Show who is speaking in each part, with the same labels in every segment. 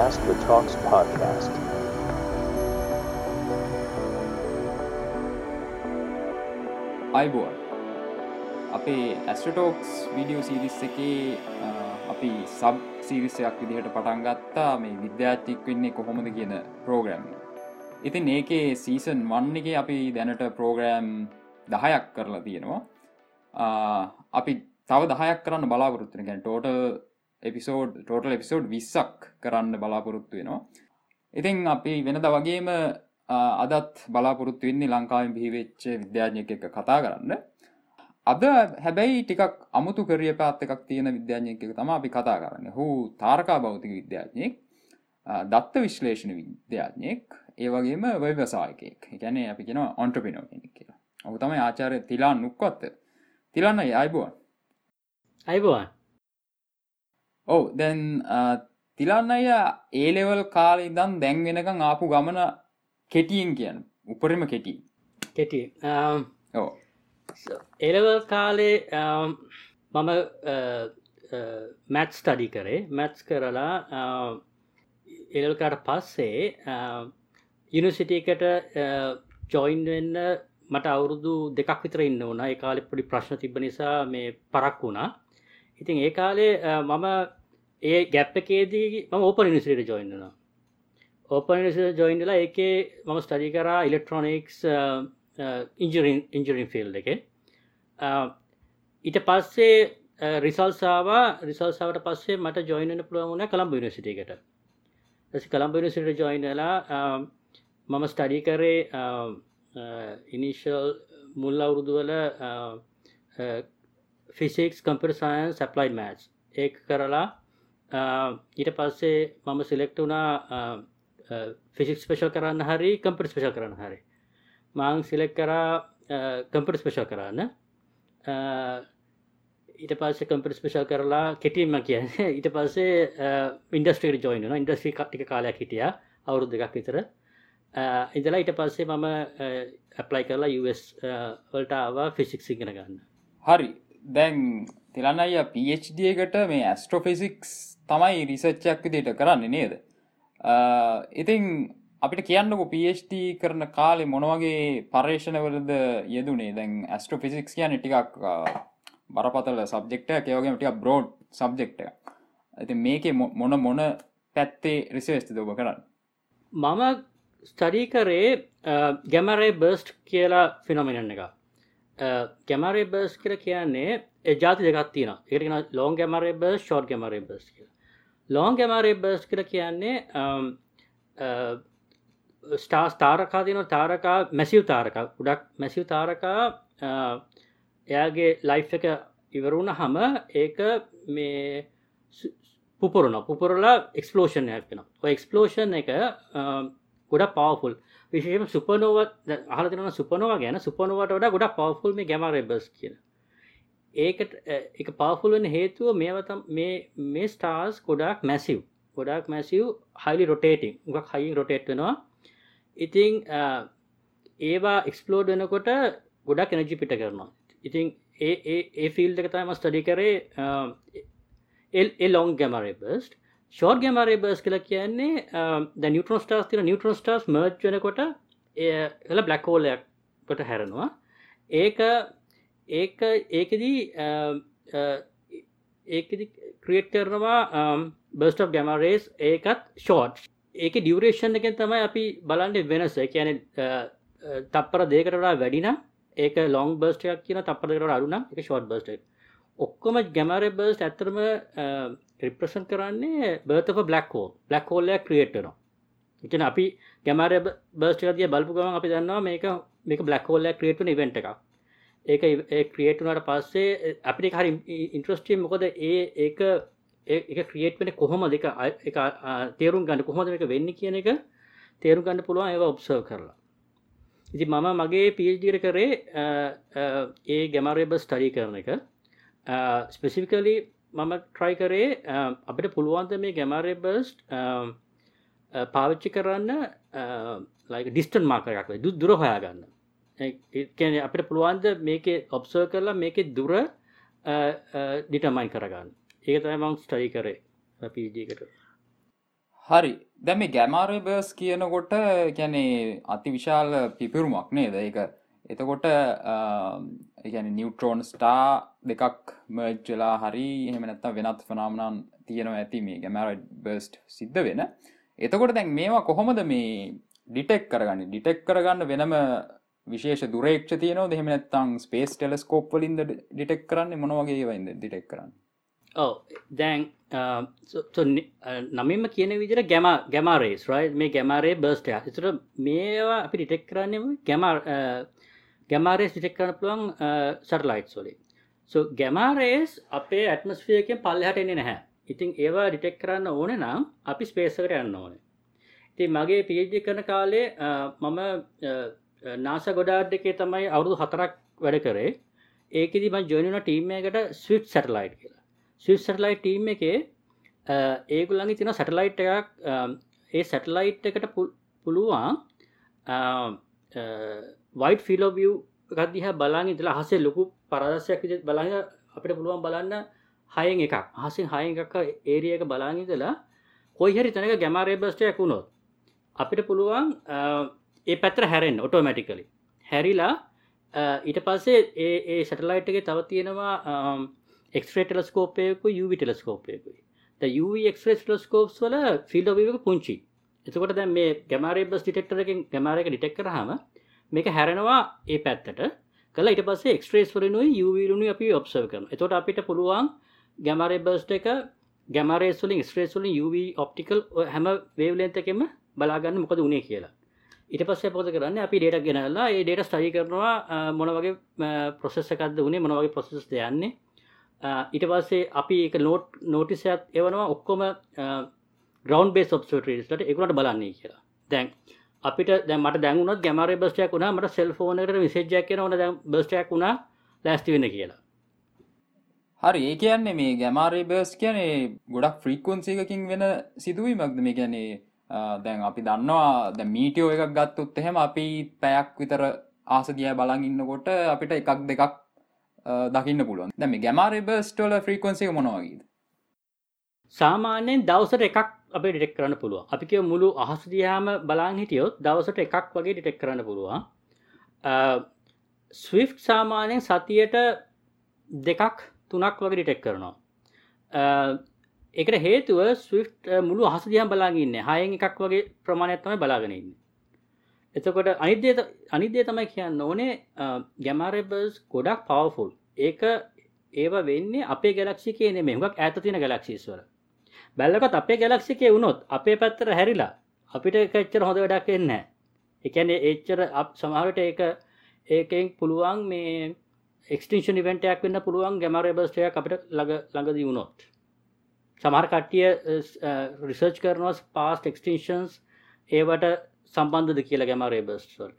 Speaker 1: Fast with Talks podcast.
Speaker 2: අයිබෝන් අපේ ඇස්ට්‍රටෝක්ස් video series එකේ අපි සබ් සිරිසයක් විදිහට පටන් ගත්තා මේ විද්‍යාර්ථික වෙන්නේ කොහොමද කියන ප්‍රෝග්‍රෑම් එක. ඉතින් ඒකේ සීසන් 1 එකේ අපි දැනට ප්‍රෝග්‍රෑම් 10ක් කරලා තියෙනවා. අපි තව 10ක් කරන්න බලාපොරොත්තු වෙනවා. කියන්නේ ටෝටල් එපිසෝඩ් 20ක් කරන්න බලාපොරොත්තු වෙනවා. ඉතින් අපි වෙනදා වගේම අදත් බලාපොරොත්තු වෙන්නේ ලංකාවෙන් බිහිවෙච්ච විද්‍යාඥයෙක් එක්ක කතා කරන්න. අද හැබැයි ටිකක් අමුතු කැරියර් පාත් එකක් තියෙන විද්‍යාඥයෙක් එක්ක තමයි අපි කතා කරන්නේ. ඔහු තාරකා භෞතික විද්‍යාඥයෙක්, දත්ත විශ්ලේෂණ විද්‍යාඥයෙක්, ඒ වගේම ව්‍යවසායකයෙක්. ඒ කියන්නේ අපි කියනවා ඔන්ටර්ප්‍රිනර් කෙනෙක් කියලා. ඔහු තමයි ආචාර්ය තිලාන් නුක්වත්ත. තිලාන් අයිබෝන්.
Speaker 3: අයිබෝන්.
Speaker 2: ඔව් දැන් තිලාන් අයියා A level කාලේ ඉඳන් දැන් වෙනකන් ආපු ගමන කෙටියෙන් කියන්න. උපරිම කෙටි. ඔව්.
Speaker 3: එලෙවල් කාලේ මම මැත්ස් ස්ටඩි කරේ. මැත්ස් කරලා එලෙවල් කාට පස්සේ යුනිවර්සිටි එකට ජොයින් වෙන්න මට අවුරුදු 2ක් විතර ඉන්න වුණා. ඒ කාලේ පොඩි ප්‍රශ්න තිබ්බ නිසා මේ පරක් වුණා. ඉතින් ඒ කාලේ මම ඒ ගැප් එකේදී මම ඕපන් යුනිවර්සිටියට ජොයින් වුණා. ඕපන් යුනිවර්සිටියට ජොයින් වෙලා ඒකේ මම ස්ටඩි කරා ඉලෙක්ට්‍රොනික්ස් ඉන්ජිනියරින් ෆීල්ඩ් එකේ. ඊට පස්සේ රිසල්ට්ස් ආවට පස්සේ මට ජොයින් වෙන්න පුළුවන් වුණා කොළඹ යුනිවර්සිටි එකට. ඊට කොළඹ යුනිවර්සිටියට ජොයින් වෙලා මම ස්ටඩි කරේ ඉනිෂියල් මුල් අවුරුදු වල physics, computer science, applied maths ඒක කරලා ඊට පස්සේ මම සිලෙක්ට් වුණා ෆිසික්ස් ස්පෙෂල් කරන්න හරි කම්පියුටර් ස්පෙෂල් කරන්න හරි. මම සිලෙක්ට් කරා කම්පියුටර් ස්පෙෂල් කරන්න. ඊට පස්සේ කම්පියුටර් ස්පෙෂල් කරලා කෙටිම කියන්නේ ඊට පස්සේ ඉන්ඩස්ට්‍රියට ජොයින් වුණා. ඉන්ඩස්ට්‍රි ටික කාලයක් හිටියා අවුරුදු 2ක් විතර. ඉඳලා ඊට පස්සේ මම ඇප්ලයි කරලා US වලට ආවා ෆිසික්ස් ඉගෙන ගන්න.
Speaker 2: හරි. දැන් තිලන් අයියා PhD එකට මේ ඇස්ට්‍රොෆිසික්ස් තමයි රිසර්ච් එකක් විදිහට කරන්නේ නේද? ඉතින් අපිට කියන්නකෝ PhD කරන කාලේ මොන වගේ පර්යේෂණවලද යෙදුනේ? දැන් ඇස්ට්‍රොෆිසික්ස් කියන්නේ ටිකක් බරපතල සබ්ජෙක්ට් එකක්, ඒ වගේම ටිකක් බ්‍රෝඩ් සබ්ජෙක්ට් එකක්. ඉතින් මේකේ මොන පැත්තේ රිසර්ච්ද ඔබ කරන්නේ?
Speaker 3: මම ස්ටඩි කරේ ගැමා රේ බර්ස්ට් කියලා ෆිනොමිනන් එකක්. ගැමා රේ බර්ස්ට් කියලා කියන්නේ ජාති දෙකක් තියෙනවා. ඒකට කියනවා long gamma ray burst, short gamma ray burst කියලා. ලොං ගැමා රේ බර්ස්ට් කියලා කියන්නේ තාරකා තියෙනවා. තාරකා මැසිව් තාරකා, ගොඩක් මැසිව් තාරකා එයාගේ ලයිෆ් එක ඉවර වුණාම ඒක මේ පුපුරලා එක්ස්ප්ලෝෂන් එකක් වෙනවා. ඔය එක්ස්ප්ලෝෂන් එක ගොඩක් පවර්ෆුල්. විශේෂයෙන්ම සුපර්නෝවා අහලා තියෙනවා. සුපර්නෝවා ගැන සුපර්නෝවාට වඩා ගොඩක් පවර්ෆුල් මේ ගැමා රේ බර්ස්ට් කියන. ඒක පවර්ෆුල් වෙන හේතුව මේ ස්ටාර්ස් ගොඩක් මැසිව් highly rotating. ගොඩක් high rotate වෙනවා. ඉතින් ඒවා එක්ස්ප්ලෝඩ් වෙනකොට ගොඩක් එනර්ජි පිට කරනවා. ඉතින් ඒ ෆීල්ඩ් එක තමයි මම ස්ටඩි කරේ ඒ long gamma ray burst. Short gamma ray burst කියලා කියන්නේ දැන් නියුට්‍රෝන ස්ටාර්ස් තියෙන නියුට්‍රෝන ස්ටාර්ස් මර්ජ් වෙනකොට ඒල බ්ලැක් හෝල් එකකට හැරෙනවා. ඒකෙදි ක්‍රියේට් කරනවා බර්ස්ට් ඔෆ් ගැමා රේස්. ඒකත් ෂෝට්. ඒකේ ඩියුරේෂන් එකෙන් තමයි අපි බලන්නේ වෙනස. ඒ කියන්නේ තප්පර 2කට වඩා වැඩි නම් ඒක ලොං බර්ස්ට් එකක් කියන, තප්පර 2කට වඩා අඩු නම් ඒක ෂෝට් බර්ස්ට් එකක්. ඔක්කොම ගැමා රේ බර්ස්ට් ඇත්තටම රිප්‍රසන්ට් කරන්නේ birth of a black hole. Black hole එකක් ක්‍රියේට් වෙනවා. ඒ කියන්නේ අපි ගැමා රේ බර්ස්ට් එක දිහා බලපු ගමන් අපි දන්නවා මේක බ්ලැක් හෝල් එකක් ක්‍රියේට් වෙන ඉවෙන්ට් එකක්. ඒක ක්‍රියේට් වුණාට පස්සේ අපිට ඒක හරි ඉන්ට්‍රස්ටිං. මොකද ඒක ක්‍රියේට් වෙන්නේ කොහොමද? ඒක තේරුම් ගන්න කොහොමද මේක වෙන්නේ කියන එක තේරුම් ගන්න පුළුවන් ඒවා ඔබ්සර්ව් කරලා. ඉතින් මම මගේ PhD එක කරේ ඒ ගැමා රේ බර්ස්ට් ස්ටඩි කරන එක. ස්පෙસિෆිකලි මම try කරේ අපිට පුළුවන් ද මේ ගැමා රේ බර්ස්ට් පාවිච්චි කරන්න like distant marker එකක් වෙයි දුර හොයාගන්න. ඒ කියන්නේ අපිට පුළුවන් ද මේකේ ඔබ්සර්ව් කරලා මේකේ දුර ඩිටර්මයින් කරගන්න. ඒක තමයි මම ස්ටඩි කරේ PhD එකට.
Speaker 2: හරි දැන් මේ ගැමාරේ බර්ස් කියනකොට කියන්නේ අති විශාල පිපිරුමක් නේද ඒක එතකොට ඒ කියන්නේ නියුට්‍රෝන ස්ටාර් දෙකක් මර්ජ් වෙලා හරි එහෙම නැත්නම් වෙනත් ෆෙනොමනන් තියෙනවා ඇති මේ ගැමාරේ බර්ස්ට් සිද්ධ වෙන එතකොට දැන් මේවා කොහොමද මේ ඩිටෙක්ට් කරගන්නේ ඩිටෙක්ට් කරගන්න වෙනම විශේෂ දුරේක්ෂ තියෙනවද එහෙම නැත්නම් ස්පේස් ටෙලස්කෝප් වලින්ද ඩිටෙක්ට් කරන්නේ මොන වගේ ඒවායින්ද ඩිටෙක්ට් කරන්නේ
Speaker 3: දැන් නමින්ම කියන විදිර ගැමාරේස් රයි මේ ගැමාරේ බර්ස්ට එතුර මේවා අපි ඩිටෙක් කරන්නේ ගැමාරේස් ඩිටෙක් කරන පුළුවන් සටලයිට් සොලි සෝ ගැමාරේස් අපේ ඇටමස්ෆියකෙන් පල්ලහට එන්නේ නැහැ ඉතින් ඒවා ඩිටෙක් කරන්න ඕන නම් අපි ස්පේසකට යන්න ඕන ඉතින් මගේ PhD කරන කාලේ මම නාස ගොඩාඩ් එකේ තමයි අවුරුදු 4ක් වැඩ කරේ ඒකෙදි මම ජොයින් වුණා ටීම් එකකට ස්විෆ්ට් සැටලයිට් කියලා ස්විස් සැටලයිට් ටීම් එකේ ඒගොල්ලන්ගේ තියෙන සැටලයිට් එකක් ඒ සැටලයිට් එකට පුළුවන් වයිට් ෆීල්ඩ් ඔෆ් view එකක් දිහා බලන් ඉඳලා අහසේ ලොකු පරාදර්ශයක් විදිහට බලන් අපිට පුළුවන් බලන්න 6න් එකක් අහසෙන් 6න් එකක් ඒරියා එක බලන් ඉඳලා කොයි හරි තැනක ගැමා රේ බර්ස්ට් එකක් වුණොත් අපිට පුළුවන් ඒ පැත්තට හැරෙන්න ඔටෝමැටිකලි හැරිලා ඊට පස්සේ ඒ සැටලයිට් එකේ තව තියෙනවා X-ray telescope එකකුයි UV telescope එකකුයි. දැන් UV X-ray telescopes වල field of view එක පුංචි. එතකොට දැන් මේ gamma ray burst detector එකෙන් gamma ray එක detect කරාම මේක හැරෙනවා ඒ පැත්තට. කළා ඊට පස්සේ X-rays වලිනුයි UV වලිනුයි අපි observe කරනවා. එතකොට අපිට පුළුවන් gamma ray burst එක gamma rays වලින් X-rays වලින් UV optical හැම wavelength එකෙම බලා ගන්න මොකද උනේ කියලා. ඊට පස්සේ මොකද කරන්නේ අපි data ගෙනල්ලා ඒ data study කරනවා මොන වගේ process එකක්ද උනේ මොන වගේ process ද යන්නේ ඊට පස්සේ අපි ඒක නෝටිස් එකක් එවනවා ඔක්කොම ග්‍රවුන්ඩ් බේස් ඔබ්සර්වටරිස් වලට ඒගොල්ලන්ට බලන්නේ කියලා. දැන් අපිට දැන් මට දැන් උනොත් ගැමා රේ බර්ස්ට් එකක් වුණා මට සෙල් ෆෝන් එකට මෙසේජ් එකක් එනවා ඕන දැන් බර්ස්ට් එකක් වුණා ලෑස්ති වෙන්න කියලා.
Speaker 2: හරි ඒ කියන්නේ මේ ගැමා රේ බර්ස්ට් කියන්නේ ගොඩක් ෆ්‍රීකවන්සි එකකින් වෙන සිදුවීමක්ද මේ කියන්නේ දැන් අපි දන්නවා දැන් මීටියෝ එකක් ගත්තොත් එහෙම අපි පැයක් විතර ආස දිහා බලන් ඉන්නකොට අපිට එකක් දෙකක් දකින්න පුළුවන්. දැන් මේ ගැමා රේ බර්ස්ට් වල ෆ්‍රීකවන්සි එක මොන වගේද?
Speaker 3: සාමාන්‍යයෙන් දවසට එකක් අපිට ඩිටෙක්ට් කරන්න පුළුවන්. අපි කියමු මුළු අහස දිහාම බලන් හිටියොත් දවසට එකක් වගේ ඩිටෙක්ට් කරන්න පුළුවන්. ස්විෆ්ට් සාමාන්‍යයෙන් සතියට දෙකක් තුනක් වගේ ඩිටෙක්ට් කරනවා. ඒකට හේතුව ස්විෆ්ට් මුළු අහස දිහාම බලන් ඉන්නේ. 6න් එකක් වගේ ප්‍රමාණයක් තමයි බලාගෙන ඉන්නේ. එතකොට අනිත් දේ තමයි කියන්න ඕනේ ගැමා රේ බර්ස්ට් ගොඩක් පවර්ෆුල්. ඒක ඒව වෙන්නේ අපේ ගැලැක්සි එකේ නෙමෙයි. හුඟක් ඈත තියෙන ගැලැක්සිස් වල. බැලුවොත් අපේ ගැලැක්සි එකේ වුණොත් අපේ පැත්තට හැරිලා අපිට ඒක එච්චර හොඳ වැඩක් වෙන්නේ නැහැ. ඒ කියන්නේ එච්චර සමහර විට ඒකෙන් පුළුවන් මේ එක්ස්ටින්ෂන් ඉවෙන්ට් එකක් වෙන්න පුළුවන් ගැමා රේ බර්ස්ට් එකක් අපිට ළඟදී වුණොත්. සමහර කට්ටිය රිසර්ච් කරනවා පාස්ට් එක්ස්ටින්ෂන්ස් ඒවට සම්බන්ධද කියලා ගැමා රේ බර්ස්ට් වලට.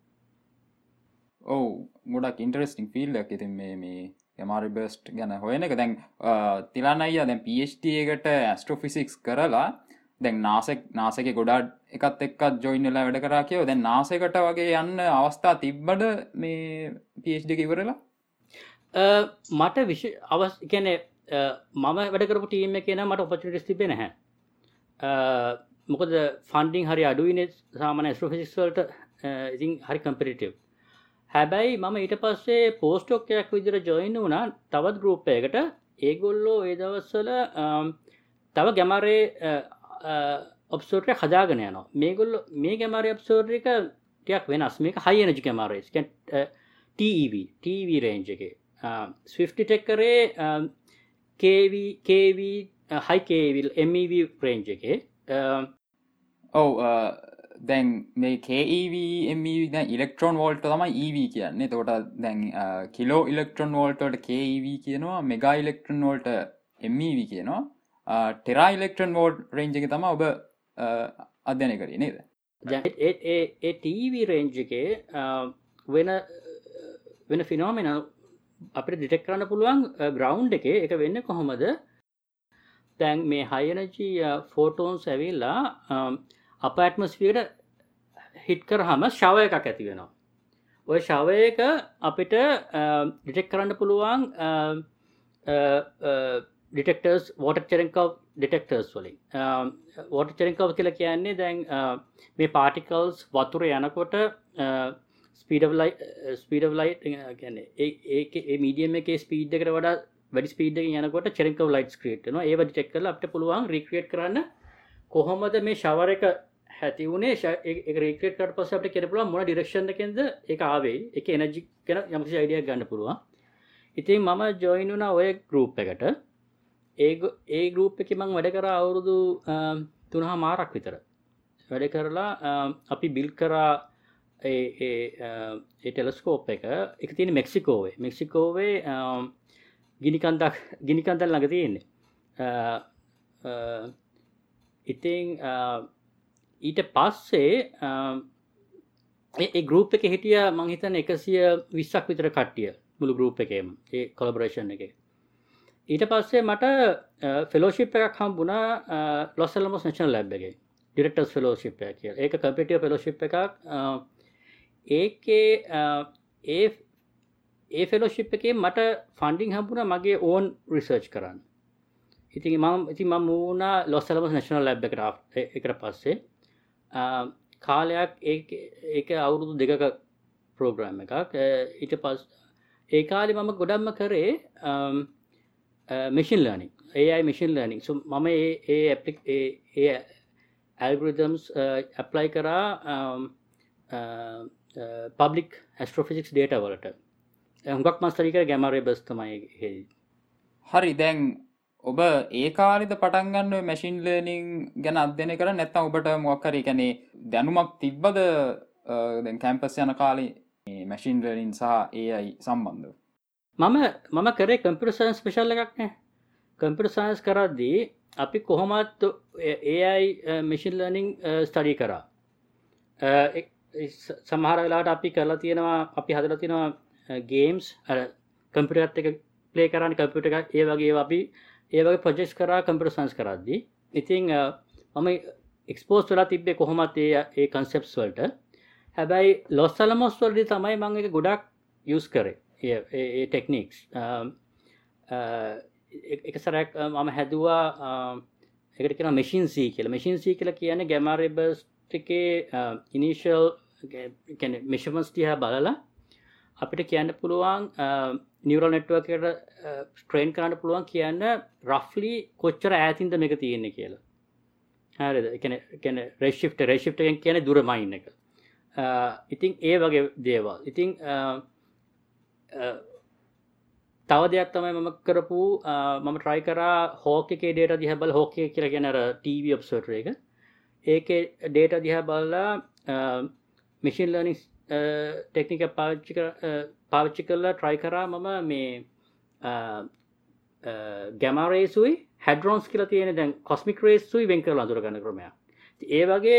Speaker 2: ඔව් ගොඩක් ඉන්ටරෙස්ටිං ෆීල්ඩ් එකක් ඉතින් මේ ගැමා රේ බර්ස්ට් ගැන හොයන එක. දැන් තිලාන අයියා දැන් PhD එකට ඇස්ට්‍රොෆිසික්ස් කරලා දැන් NASA එකේ ගොඩාක් එකත් එක්කත් ජොයින් වෙලා වැඩ කරා කියව. දැන් NASA එකට වගේ යන්න අවස්ථා තිබ්බද මේ PhD එක ඉවරලා?
Speaker 3: මට කියන්නේ මම වැඩ කරපු ටීම් එකේ නම් මට ඔපචුනිටිස් තිබ්බේ නැහැ. මොකද ෆන්ඩිං හරි අඩුයිනේ සාමාන්‍ය ඇස්ට්‍රොෆිසික්ස් වලට. ඉතින් හරි කම්පිටිටිව්. හැබැයි මම ඊට පස්සේ පෝස්ට් ඩොක් එකක් විදිහට ජොයින් වුණා තවත් ගෲප් එකකට. ඒගොල්ලෝ ඒ දවස්වල තව ගැමා රේ ඔබ්සර්වර් එක හදාගෙන යනවා. මේගොල්ලෝ මේ ගැමා රේ ඔබ්සර්වර් එක ටිකක් වෙනස්. මේක high energy gamma rays. TeV range එකේ. ස්විෆ්ට් ඩිටෙක්ට් කරේ KV high KV MEV range එකේ.
Speaker 2: ඔව් දැන් මේ KEV MEV දැන් ඉලෙක්ට්‍රෝන වෝල්ට් තමයි EV කියන්නේ. එතකොට දැන් කිලෝ ඉලෙක්ට්‍රෝන වෝල්ට් වලට KEV කියනවා, මෙගා ඉලෙක්ට්‍රෝන වෝල්ට් MEV කියනවා. ටෙරා ඉලෙක්ට්‍රෝන වෝල්ට් රේන්ජ් එක තමයි ඔබ අධ්‍යයනය කරේ නේද?
Speaker 3: දැන් ඒ TeV රේන්ජ් එකේ වෙන ෆිනොමිනා අපිට ඩිටෙක්ට් කරන්න පුළුවන් ග්‍රවුන්ඩ් එකේ. ඒක වෙන්නේ කොහොමද? දැන් මේ හයි එනර්ජි ෆෝටෝන්ස් ඇවිල්ලා අප ඇට්මොස්ෆියරට හිට් කරාම ෂවර් එකක් ඇති වෙනවා. ওই ෂවර් එක අපිට ඩිටෙක්ට් කරන්න පුළුවන් ඩිටෙක්ටර්ස් වෝටර් චෙරෙන්කෝව් ඩිටෙක්ටර්ස් වලින් වෝටර් චෙරෙන්කෝව් කියලා කියන්නේ දැන් මේ පාටිකල්ස් වතුර යනකොට ස්පීඩ් ඔෆ් ලයිට් කියන්නේ ඒ මීඩියම් එකේ ස්පීඩ් එකට වඩා වැඩි ස්පීඩ් එකකින් යනකොට චෙරෙන්කෝව් ලයිට්ස් ක්‍රියේට් වෙනවා. ඒව ඩිටෙක්ට් කරලා අපිට පුළුවන් රීක්‍රියේට් කරන්න කොහොමද මේ ෂවර් එක ඇති වුණේ. ඒක රීක්‍රියේට් කරලා පස්සේ අපිට කියන්න පුළුවන් මොන ඩිරෙක්ෂන් එකෙන්ද ඒක ආවේ. ඒකේ එනර්ජි ගැන යම්කිසි අයිඩියාවක් ගන්න පුළුවන්. ඉතින් මම ජොයින් වුණා ඔය ගෲප් එකට. ඒ ගෲප් එකේ මම වැඩ කරා අවුරුදු 3.5 විතර. වැඩ කරලා අපි බිල්ඩ් කරා ඒ ටෙලස්කෝප් එක. ඒක තියෙන්නේ මෙක්සිකෝවේ ගිනි කන්දක් ළඟ තියෙන්නේ. ඉතින් ඊට පස්සේ ඒ ගෲප් එකේ හිටිය මං හිතන්නේ 120ක් විතර කට්ටිය මුළු ගෲප් එකේම ඒ කොලැබොරේෂන් එකේ. ඊට පස්සේ මට ෆෙලෝෂිප් එකක් හම්බුණා ලොස් ඇලමෝස් නැෂනල් ලැබ් එකේ. ඩිරෙක්ටර්ස් ෆෙලෝෂිප් එක කියලා. ඒක කම්පිටිටිව් ෆෙලෝෂිප් එකක්. ඒකේ ඒ ෆෙලෝෂිප් එකේ මට ෆන්ඩින් හම්බුණා මගේ ඕන් රිසර්ච් කරන්න. ඉතින් මම වුණා ලොස් ඇලමෝස් නැෂනල් ලැබ් එකට පස්සේ කාලයක් ඒක අවුරුදු 2ක ප්‍රෝග්‍රෑම් එකක්. ඊට පස්සේ ඒ කාලේ මම ගොඩක්ම කරේ machine learning, AI machine learning. So මම ඒ algorithms apply කරා public astrophysics data වලට. හුඟක් මම ස්ටඩි කරේ gamma ray burst තමයි හේදී.
Speaker 2: හරි, දැන් ඔබ ඒ කාලෙද පටන් ගන්න ඔය මැෂින් ලර්නින් ගැන අධ්‍යයනය කරන්නේ නැත්නම් ඔබට මොකක් හරි කියන්නේ දැනුමක් තිබ්බද දැන් කැම්පස් යන කාලේ මේ මැෂින් ලර්නින් සහ AI සම්බන්ධව?
Speaker 3: මම කරේ කම්පියුටර් සයන්ස් ස්පෙෂල් එකක් නේ. කම්පියුටර් සයන්ස් කරද්දී අපි කොහොමද AI මැෂින් ලර්නින් ස්ටඩි කරා. සමහර වෙලාවට අපි හදලා තියෙනවා ගේම්ස් අර කම්පියුටර් එකත් එක්ක ප්ලේ කරන්නේ කම්පියුටර් එක ඒ වගේ ප්‍රොජෙක්ට්ස් කරා කම්පියුටර් සයන්ස් කරද්දී. ඉතින් මම එක්ස්පෝස් වෙලා තිබ්බේ කොහොමද ඒ කන්සෙප්ට්ස් වලට. හැබැයි ලොස් ඇලමෝස් වලදී තමයි මම ඒක ගොඩක් යූස් කරේ. ඒ ටෙක්නික්ස් එක සැරයක් මම හැදුවා ඒකට කියනවා machine C කියලා. machine C කියලා කියන්නේ gamma ray burst එකේ initial කියන්නේ measurements දිහා බලලා අපිට කියන්න පුළුවන් neural network එකට train කරන්න පුළුවන් කියන්න roughly කොච්චර ඈතින්ද මේක තියෙන්නේ කියලා. හරිද? ඒ කියන්නේ redshift එකෙන් කියන්නේ දුරමයින් එක. ඉතින් ඒ වගේ දේවල්. ඉතින් තව දෙයක් තමයි මම කරපු මම try කරා hawk එකේ data දිහා බලලා hawk එක කියලා කියන අර TV observer එක. ඒකේ data දිහා බලලා machine learning technique පාවිච්චි කරලා try කරා මම මේ gamma rays උයි hadrons කියලා තියෙන දැන් cosmic rays උයි වෙන් කරලා අඳුර ගන්න ක්‍රමයක්. ඒ වගේ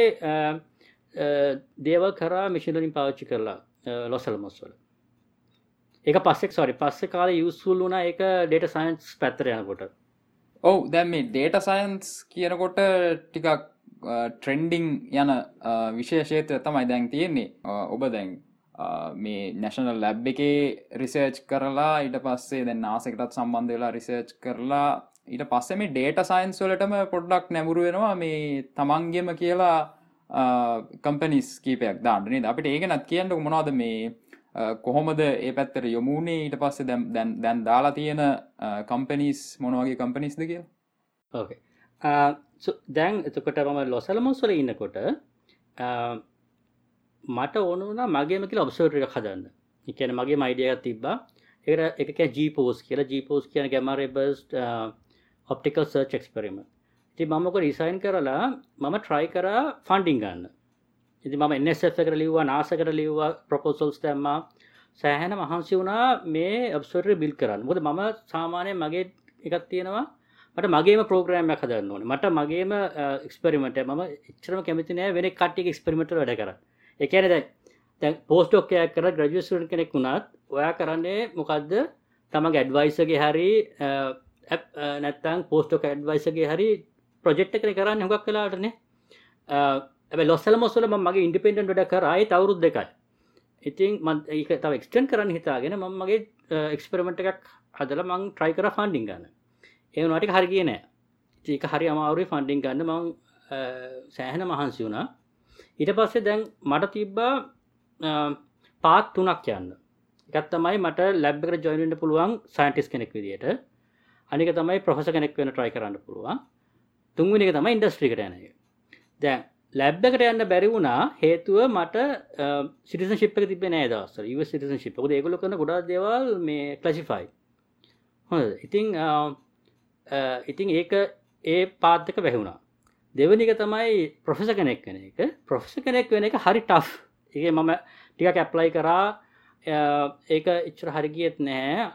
Speaker 3: දේවල් කරා machine learning පාවිච්චි කරලා Los Alamos වල. ඒක පස්සේ කාලේ යූස්ෆුල් වුණා ඒක data science පැත්තට යනකොට.
Speaker 2: ඔව්, දැන් මේ data science කියනකොට ටිකක් ට්‍රෙන්ඩින් යන විෂය ක්ෂේත්‍රය තමයි දැන් තියෙන්නේ. ඔබ දැන් මේ නැෂනල් ලැබ් එකේ රිසර්ච් කරලා ඊට පස්සේ දැන් NASA එකටත් සම්බන්ධ වෙලා රිසර්ච් කරලා ඊට පස්සේ මේ data science වලටම පොඩ්ඩක් නැඹුරු වෙනවා මේ තමන්ගෙම කියලා කම්පැනිස් කීපයක් දාන්න නේද? අපිට ඒක නත් කියන්නකො මොනවද මේ කොහොමද ඒ පැත්තට යොමු වුණේ ඊට පස්සේ දැන් දාලා තියෙන කම්පැනිස් මොන වගේ කම්පැනිස්ද කියලා?
Speaker 3: ඕකේ. දැන් එතකොට මම ලොස් ඇලමෝස් වල ඉන්නකොට මට ඕන වුණා මගේම කියලා ඔබ්සර්වර් එකක් හදන්න. ඒ කියන්නේ මගේම අයිඩියා එකක් තිබ්බා. ඒක කියන්නේ GPOS කියලා. GPOS කියන්නේ gamma ray burst optical search experiment. ඉතින් මම ඔක ඩිසයින් කරලා මම try කරා ෆන්ඩින් ගන්න. ඉතින් මම NSF එකට ලිව්වා, NASA එකට ලිව්වා, proposals දැම්මා. සෑහෙන මහන්සි වුණා මේ ඔබ්සර්වර් බිල්ඩ් කරන්න. මොකද මම සාමාන්‍යයෙන් මගේ එකක් තියෙනවා මට මගේම ප්‍රෝග්‍රෑම් එකක් හදන්න ඕනේ. මට මගේම එක්ස්පෙරිමන්ට් එක මම එච්චරම කැමති නෑ වෙන කට්ටියගේ එක්ස්පෙරිමන්ට් වල වැඩ කරන්න. ඒ කියන්නේ දැන් පෝස්ට් ඩොක් එකක් කරලා ග්‍රැජුවේට් ස්ටුඩන්ට් කෙනෙක් වුණත් ඔයා කරන්නේ මොකද්ද? තමගේ ඇඩ්වයිසර්ගේ හරි නැත්නම් පෝස්ට් ඩොක් ඇඩ්වයිසර්ගේ හරි ප්‍රොජෙක්ට් එකක් කරන්නේ හුඟක් වෙලාවටනේ. හැබැයි ලොස් ඇලමෝස් වල මම මගේ ඉන්ඩිපෙන්ඩන්ට් වැඩ කරා ඒත් අවුරුදු 2යි. ඉතින් මම ඒක තව එක්ස්ටෙන්ඩ් කරන්න හිතාගෙන මම මගේ එක්ස්පෙරිමන්ට් එකක් හදලා මම try කරා ෆන්ඩින් ගන්න. ඒ වුණාට ඒක හරි ගියේ නෑ. ඉතින් ඒක හරි අමාරුයි ෆන්ඩින් ගන්න මම සෑහෙන මහන්සි වුණා. ඊට පස්සේ දැන් මට තිබ්බා පාත් 3ක් යන්න. එකක් තමයි මට ලැබ් එකට ජොයින් වෙන්න පුළුවන් සයන්ටිස්ට් කෙනෙක් විදියට. අනික තමයි ප්‍රොෆෙසර් කෙනෙක් වෙන්න try කරන්න පුළුවන්. තුන්වෙනි එක තමයි ඉන්ඩස්ට්‍රි එකට යන එක. දැන් ලැබ් එකට යන්න බැරි වුණා හේතුව මට සිටිසන්ෂිප් එක තිබ්බේ නෑ දවස්වල. US සිටිසන්ෂිප්. මොකද ඒගොල්ලෝ කරන ගොඩාක් දේවල් මේ ක්ලාසිෆයි. හොඳද? ඉතින් ඒක ඒ පාත් එක වැහුණා. දෙවෙනි එක තමයි ප්‍රොෆෙසර් කෙනෙක් වෙන එක. ප්‍රොෆෙසර් කෙනෙක් වෙන එක හරි ටෆ්. ඒකේ මම ටිකක් ඇප්ලයි කරා. ඒක එච්චර හරි ගියෙත් නැහැ.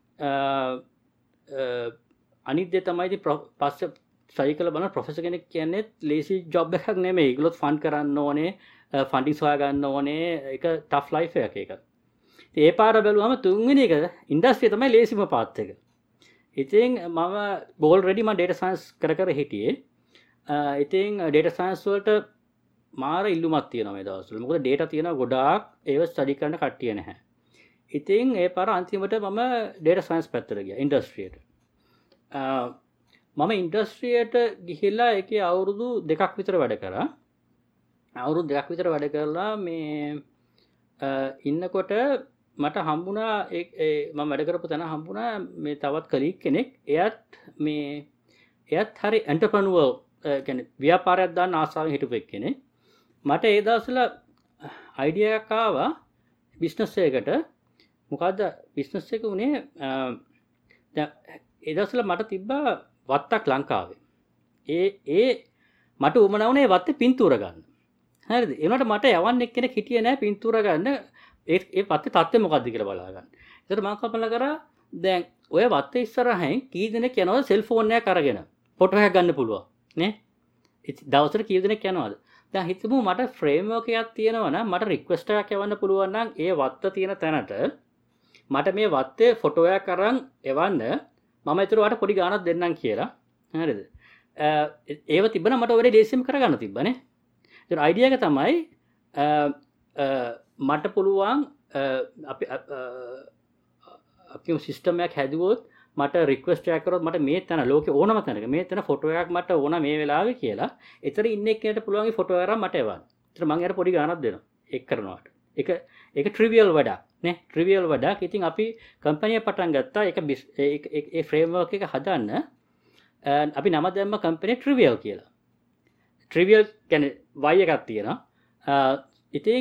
Speaker 3: අනිත් දේ තමයි ඉතින් පස්සේ සයිකල් බලන ප්‍රොෆෙසර් කෙනෙක් කියන්නේ ලේසි ජොබ් එකක් නෙමෙයි. ඒගොල්ලොත් ෆන්ඩ් කරන්න ඕනේ, ෆන්ඩින්ග්ස් හොයා ගන්න ඕනේ. ඒක ටෆ් ලයිෆ් එකක් ඒක. ඉතින් ඒ පාර බැලුවම තුන්වෙනි එක ඉන්ඩස්ට්‍රිය තමයි ලේසිම පාත් එක. ඉතින් මම ඕල්රෙඩි මම ඩේටා සයන්ස් කර හිටියේ. ඉතින් ඩේටා සයන්ස් වලට මාර ඉල්ලුමක් තියෙනවා මේ දවස්වල. මොකද ඩේටා තියෙනවා ගොඩාක් ඒව ස්ටඩි කරන්න කට්ටිය නැහැ. ඉතින් ඒ පාර අන්තිමට මම ඩේටා සයන්ස් පැත්තට ගියා ඉන්ඩස්ට්‍රියට. මම ඉන්ඩස්ට්‍රියට ගිහිල්ලා ඒකේ අවුරුදු 2ක් විතර වැඩ කරා. අවුරුදු 2ක් විතර වැඩ කරලා මේ ඉන්නකොට මට හම්බුණා මම වැඩ කරපු තැන හම්බුණා මේ තවත් කලීග් කෙනෙක්. එයත් හරි එන්ටර්ප්‍රෙනියුවර් කියන්නේ ව්‍යාපාරයක් දාන්න ආසාවෙන් හිටපු එක්කෙනෙක්. මට ඒ දවස්වල අයිඩියා එකක් ආවා බිස්නස් එකකට. මොකද්ද බිස්නස් එක උනේ දැන් ඒ දවස්වල මට තිබ්බා වත්තක් ලංකාවේ. ඒ මට උවමනා වුණේ වත්තේ පින්තූර ගන්න. හරිද? ඒ වුණාට මට යවන්න එක්කෙනෙක් හිටියේ නැහැ පින්තූර ගන්න. ඒ වත්තේ තත්ත්වය මොකද්ද කියලා බලා ගන්න. ඒකට මම කල්පනා කරා දැන් ඔය වත්තේ ඉස්සරහින් කී දෙනෙක් යනවද සෙල්ෆෝන් එකක් අරගෙන ෆොටෝ එකක් ගන්න පුළුවන් නේ? දවසට කී දෙනෙක් යනවද? දැන් හිතමු මට ෆ්‍රේම්වර්ක් එකක් තියෙනවා නම් මට රික්වෙස්ට් එකක් යවන්න පුළුවන් නම් ඒ වත්ත තියෙන තැනට මට මේ වත්තේ ෆොටෝ එකක් අරන් එවන්න මම ඒතර ඔයාලට පොඩි ගාණක් දෙන්නම් කියලා. හරිද? ඒව තිබ්බනම් මට ඔය දේශෙම කරගන්න තිබ්බනේ. ඒතර අයිඩියා එක තමයි මට පුළුවන් අපි සිස්ටම් එකක් හැදුවොත් මට රික්වෙස්ට් එකක් කරොත් මට මේ තැන ලෝකේ ඕනම තැනක මේ තැන ෆොටෝ එකක් මට ඕන මේ වෙලාවේ කියලා එතන ඉන්න එක්කෙනාට පුළුවන් ඒ ෆොටෝ එක මට එවන්න. ඒතර මම යාර පොඩි ගාණක් දෙනවා. ඒක කරනවාට. ඒක ට්‍රිවියල් වැඩක් නේ. ට්‍රිවියල් වැඩක්. ඉතින් අපි කම්පැනි පටන් ගත්තා. ඒ ෆ්‍රේම්වර්ක් එක හදන්න අපි නම දැම්ම කම්පැනි ට්‍රිවියල් කියලා. ට්‍රිවියල් කියන්නේ y එකක් තියෙනවා. ඉතින්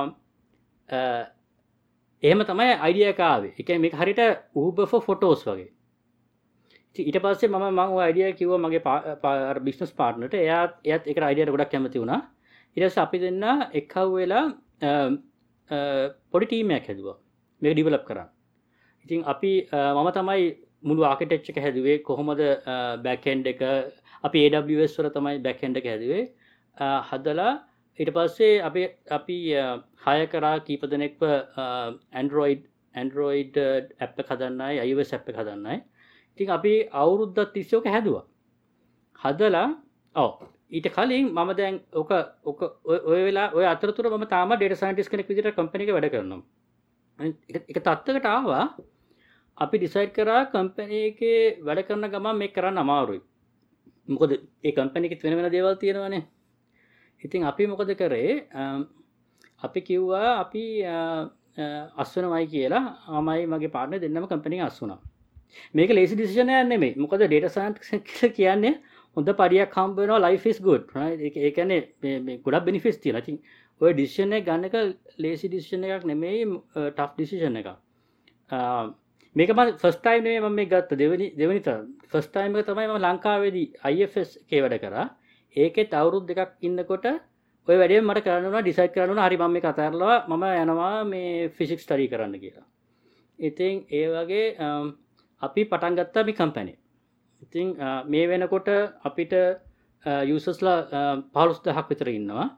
Speaker 3: එහෙම තමයි අයිඩියා එක ආවේ. ඒ කියන්නේ මේක හරියට Uber for photos වගේ. ඊට පස්සේ මම ওই අයිඩියා කිව්වා මගේ බිස්නස් පාර්ට්නර්ට. එයාත් ඒකට අයිඩියාට ගොඩක් කැමති වුණා. ඊට පස්සේ අපි දෙන්න එක්කව වෙලා පොඩි ටීම් එකක් හැදුවා. මේක ඩෙවලොප් කරන්න. ඉතින් අපි මම තමයි මුළු ආකිටෙක්චර් එක හැදුවේ. කොහොමද බෑක් එන්ඩ් එක අපි AWS වල තමයි බෑක් එන්ඩ් එක හැදුවේ. හදලා ඊට පස්සේ අපි හය කරා කීප දෙනෙක්ව Android app එක හදන්නයි iOS app එක හදන්නයි. ඉතින් අපි අවුරුද්දක් තිස්සේ ඔක හැදුවා. හදලා ඊට කලින් මම දැන් ඔය වෙලාව ඔය අතරතුර මම තාම data scientist කෙනෙක් විදිහට කම්පැනි එකේ වැඩ කරනවා. ඒක තත්ත්වයකට ආවා අපි ඩිසයිඩ් කරා කම්පැනි එකේ වැඩ කරන ගමන් මේක කරන්න අමාරුයි. මොකද ඒ කම්පැනි එකේ වෙන දේවල් තියෙනවානේ. ඉතින් අපි මොකද කරේ අපි කිව්වා අපි අස්වනමයි කියලා මමයි මගේ පාර්ට්නර් දෙන්නම කම්පැනි එක අස්වුණා. මේක ලේසි ඩිසිෂන් එකක් නෙමෙයි. මොකද data science කියලා කියන්නේ හොඳ පඩියක් හම්බ වෙනවා life is good right. ඒ කියන්නේ මේ ගොඩක් benefits තියෙනවා. ඉතින් ඔය ඩිසිෂන් එක ගන්න එක ලේසි ඩිසිෂන් එකක් නෙමෙයි tough ඩිසිෂන් එකක්. මේක මම ෆස්ට් ටයිම් නෙමෙයි මම මේක ගත්ත දෙවෙනි තරම්. ෆස්ට් ටයිම් එක තමයි මම ලංකාවේදී IFS එකේ වැඩ කරා. ඒකෙත් අවුරුදු 2ක් ඉන්නකොට ඔය වැඩේම මට කරන්න උනා ඩිසයිඩ් කරන්න උනා හරි මම මේක අතහැරලා මම යනවා මේ ෆිසික්ස් ස්ටඩි කරන්න කියලා. ඉතින් ඒ වගේ අපි පටන් ගත්තා මේ කම්පැනි. ඉතින් මේ වෙනකොට අපිට යූසර්ස්ලා 15000ක් විතර ඉන්නවා.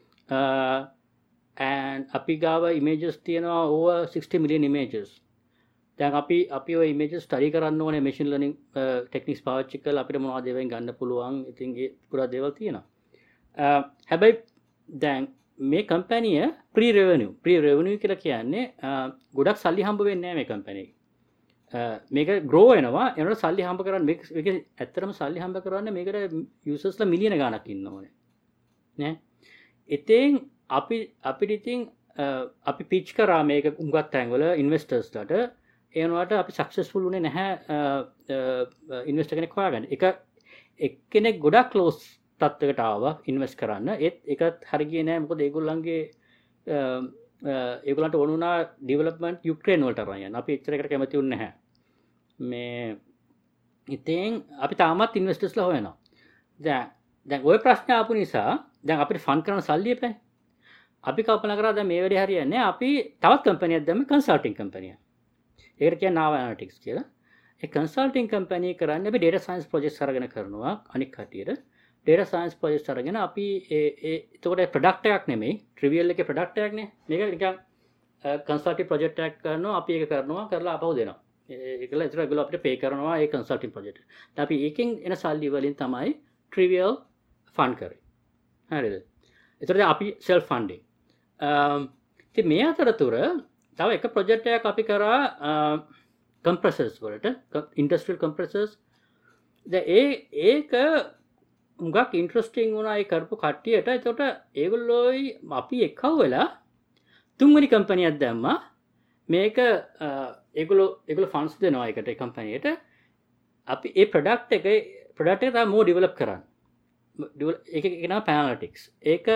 Speaker 3: and අපි ගාව images තියෙනවා over 60 million images. දැන් අපි ඔය images ස්ටඩි කරන්න ඕනේ machine learning techniques පාවිච්චි කරලා අපිට මොනවද ඒවෙන් ගන්න පුළුවන්. ඉතින් ඒ පුරා දේවල් තියෙනවා. හැබැයි දැන් මේ කම්පැනිය pre revenue කියලා කියන්නේ ගොඩක් සල්ලි හම්බ වෙන්නේ නැහැ මේ කම්පැනි එකේ. මේක ග්‍රෝ වෙනවා එනට සල්ලි හම්බ කරන්න මේක ඇත්තරම සල්ලි හම්බ කරන්න මේකට යුසස්ලා මිලියන ගානක් ඉන්න ඕනේ නෑ ඉතින් අපිට ඉතින් අපි පිච් කරා මේක උගත් තැන්වල ඉන්වෙස්ටර්ස්ලට ඒනවාට අපි සක්සස්ෆුල් වුණේ නැහැ ඉන්වෙස්ටර් කෙනෙක් හොයාගන්න එක්කෙනෙක් ගොඩක් ක්ලෝස් තත්ත්වයකට ආවා ඉන්වෙස්ට් කරන්න ඒකත් හරි ගියේ නෑ මොකද ඒගොල්ලන්ට ඕන වුණා ඩෙවලොප්මන්ට් යුක්‍රේන් වලට අරන් යන්න අපි එච්චරකට කැමති වුණේ නැහැ මේ ඉතින් අපි තාමත් ඉන්වෙස්ටර්ස්ලා හොයනවා දැන් ওই ප්‍රශ්න ආපු නිසා දැන් අපිට ෆන්ඩ් කරන්න සල්ලි එපා අපි කල්පනා කරා දැන් මේ වැඩේ හරියන්නේ අපි තවත් කම්පැනියක් දැම්ම කන්සල්ටිං කම්පැනියක් ඒකට කියන්නේ නාව ඇනලිටික්ස් කියලා ඒ කන්සල්ටිං කම්පැනි කරන්නේ අපි ඩේටා සයන්ස් ප්‍රොජෙක්ට්ස් අරගෙන කරනවා අනික් කටියට ඩේටා සයන්ස් ප්‍රොජෙක්ට්ස් අරගෙන අපි එතකොට ප්‍රොඩක්ට් එකක් නෙමෙයි ට්‍රිවියල් එකේ ප්‍රොඩක්ට් එකක් නේ මේක නිකන් කන්සල්ටිං ප්‍රොජෙක්ට් එකක් කරනවා අපි ඒක කරනවා කරලා අපහු දෙනවා ඒකල ඒගොල්ලෝ අපිට පේ කරනවා ඒ කන්සල්ටිං ප්‍රොජෙක්ට් එක අපි ඒකෙන් එන සල්ලි වලින් තමයි ට්‍රිවියල් ෆන්ඩ් කරේ හරිද ඒතකොට අපි සෙල්ෆ් ෆන්ඩින් ඉතින් මේ අතරතුර තව එක ප්‍රොජෙක්ට් එකක් අපි කරා කම්ප්‍රෙසර්ස් වලට ඉන්ඩස්ට්‍රියල් කම්ප්‍රෙසර්ස් දැන් ඒක උගක් ඉන්ට්‍රස්ටිං වුණා ඒ කරපු කට්ටියට එතකොට ඒගොල්ලෝයි අපි එක්කව වෙලා තුන්වෙනි කම්පැනියක් දැම්මා මේක ඒගොල්ලෝ ෆන්ඩ්ස් දෙනවා ඒකට ඒ කම්පැනියට අපි ඒ ප්‍රොඩක්ට් එක තව මෝ ඩෙවලොප් කරන්න ඒක කියනවා පැනලිටික්ස් ඒක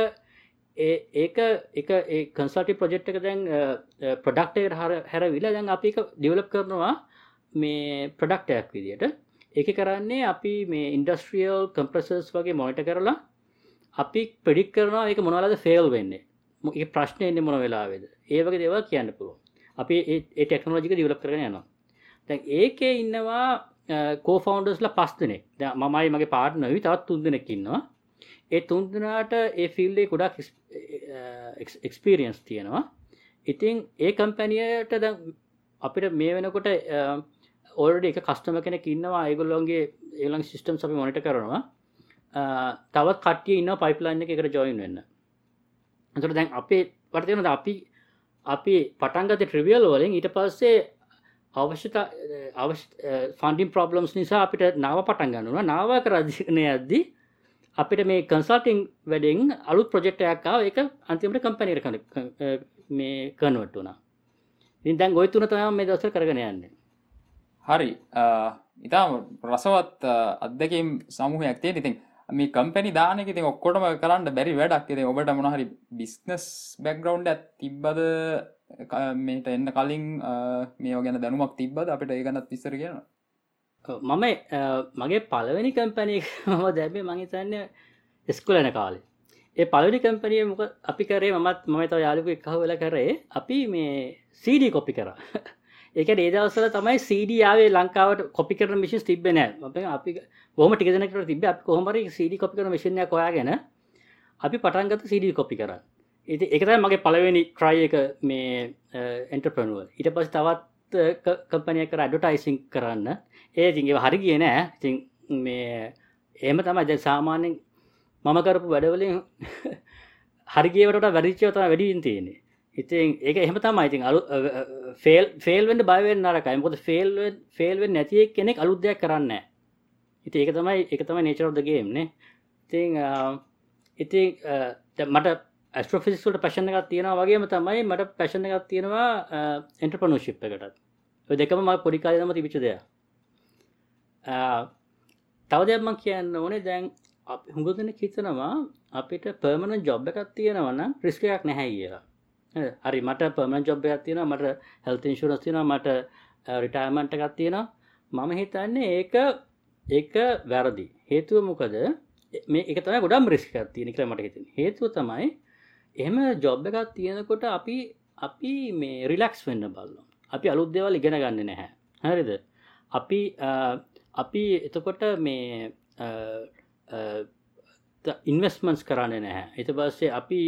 Speaker 3: ඒ කන්සල්ටිං ප්‍රොජෙක්ට් එක දැන් ප්‍රොඩක්ට් එකට හැරවිලා දැන් අපි ඒක ඩෙවලොප් කරනවා මේ ප්‍රොඩක්ට් එකක් විදියට ඒක කරන්නේ අපි මේ ඉන්ඩස්ට්‍රියල් කම්ප්‍රෙසර්ස් වගේ මොනිටර් කරලා අපි ප්‍රෙඩික්ට් කරනවා ඒක මොනවලද ෆේල් වෙන්නේ ඒක ප්‍රශ්නේ ඉන්නේ මොන වෙලාවේද ඒ වගේ දේවල් කියන්න පුළුවන් අපි ඒ ටෙක්නොලොජි එක ඩෙවලොප් කරගෙන යනවා දැන් ඒකේ ඉන්නවා කෝ-ෆවුන්ඩර්ස්ලා 5 දෙනෙක් දැන් මමයි මගේ පාර්ට්නර්වි තවත් 3 දෙනෙක් ඉන්නවා ඒ 3 දෙනාට ඒ ෆීල්ඩ් එකේ ගොඩක් එක්ස්පීරියන්ස් තියෙනවා ඉතින් ඒ කම්පැනියට දැන් අපිට මේ වෙනකොට ඔල්රෙඩි එක කස්ටමර් කෙනෙක් ඉන්නවා ඒගොල්ලන්ගේ සිස්ටම්ස් අපි මොනිටර් කරනවා තවත් කට්ටිය ඉන්නවා පයිප්ලයින් එකේ ඒකට ජොයින් වෙන්න. එතකොට දැන් අපේ වට තියෙනවා අපි පටන් ගත්තේ ට්‍රිවියල් වලින් ඊට පස්සේ අවශ්‍ය ෆන්ඩින් ප්‍රොබ්ලම්ස් නිසා අපිට නාව පටන් ගන්න උනා. නාව කරගෙන යද්දී අපිට මේ කන්සල්ටිං වැඩෙන් අලුත් ප්‍රොජෙක්ට් එකක් ආවා ඒක අන්තිමට කම්පැනියට මේ කන්වර්ට් වුණා. ඉතින් දැන් ওই තුන තමයි මේ දවස්වල කරගෙන යන්නේ.
Speaker 2: හරි ඉතාම රසවත් අත්දැකීම් සමූහයක් තියෙන ඉතින් මේ කම්පැනි දාන එක ඉතින් ඔක්කොටම කරන්න බැරි වැඩක් ඉතින් ඔබට මොන හරි බිස්නස් බෑග්ග්‍රවුන්ඩ් එකක් තිබ්බද මේට එන්න කලින් මේවා ගැන දැනුමක් තිබ්බද අපිට ඒ ගැනත් විස්තර කියන්න
Speaker 3: මම මගේ පළවෙනි කම්පැනි එක මම දැම්මේ මං හිතන්නේ ඉස්කෝලේ යන කාලේ ඒ පළවෙනි කම්පැනි එක මොකද අපි කරේ මම තව යාළුවෙක් එක්ක වෙලා කරේ අපි මේ CD කොපි කරා ඒක ඒ දවස්වල තමයි CD ආවේ ලංකාවට කොපි කරන මැෂින්ස් තිබ්බේ නැහැ. අපි කොහොම ටික දෙනෙක්ට තිබ්බේ අපි කොහොම හරි CD කොපි කරන මැෂින් එකක් හොයාගෙන අපි පටන් ගත්ත CD කොපි කරා. ඉතින් ඒක තමයි මගේ පළවෙනි try එක මේ එන්ටර්ප්‍රෙනියර්. ඊට පස්සේ තවත් කම්පැනි එකකට ඇඩ්වර්ටයිසින් කරන්න. ඒ ඉතින් ඒව හරි ගියේ නෑ. ඉතින් මේ එහෙම තමයි දැන් සාමාන්‍යයෙන් මම කරපු වැඩවලින් හරි ගියවට වඩා වැඩිච්චව තමයි වැඩියෙන් තියෙන්නේ. ඉතින් ඒක එහෙම තමයි. ඉතින් ෆේල් වෙන්න බය වෙන්න නරකයි. මොකද ෆේල් වෙන්නේ නැති කෙනෙක් අලුත් දෙයක් කරන්නේ නැහැ. ඉතින් ඒක තමයි nature of the game නේ. ඉතින් මට ඇස්ට්‍රොෆිසික්ස් වලට පැෂන් එකක් තියෙනවා වගේම තමයි මට පැෂන් එකක් තියෙනවා එන්ටර්ප්‍රෙනර්ෂිප් එකටත්. ඔය දෙකම මම පොඩි කාලේ ඉඳන්ම තිබිච්ච දෙයක්. තව දෙයක් මම කියන්න ඕනේ දැන් අපි හුඟ දෙනෙක් හිතනවා අපිට පර්මනන්ට් ජොබ් එකක් තියෙනවා නම් රිස්ක් එකක් නැහැ කියලා. හරි මට පර්මනන්ට් ජොබ් එකක් තියෙනවා මට හෙල්ත් ඉන්ෂුරන්ස් තියෙනවා මට රිටයර්මන්ට් එකක් තියෙනවා මම හිතන්නේ ඒක වැරදි හේතුව මොකද මේ ඒක තමයි ගොඩක් රිස්ක් එකක් තියෙන කියලා මට හිතෙනවා හේතුව තමයි එහෙම ජොබ් එකක් තියෙනකොට අපි මේ රිලැක්ස් වෙන්න බලනවා අපි අලුත් දේවල් ඉගෙන ගන්නෙ නැහැ හරිද අපි එතකොට මේ ඉන්වෙස්ට්මන්ට්ස් කරන්නේ නැහැ ඊට පස්සේ අපි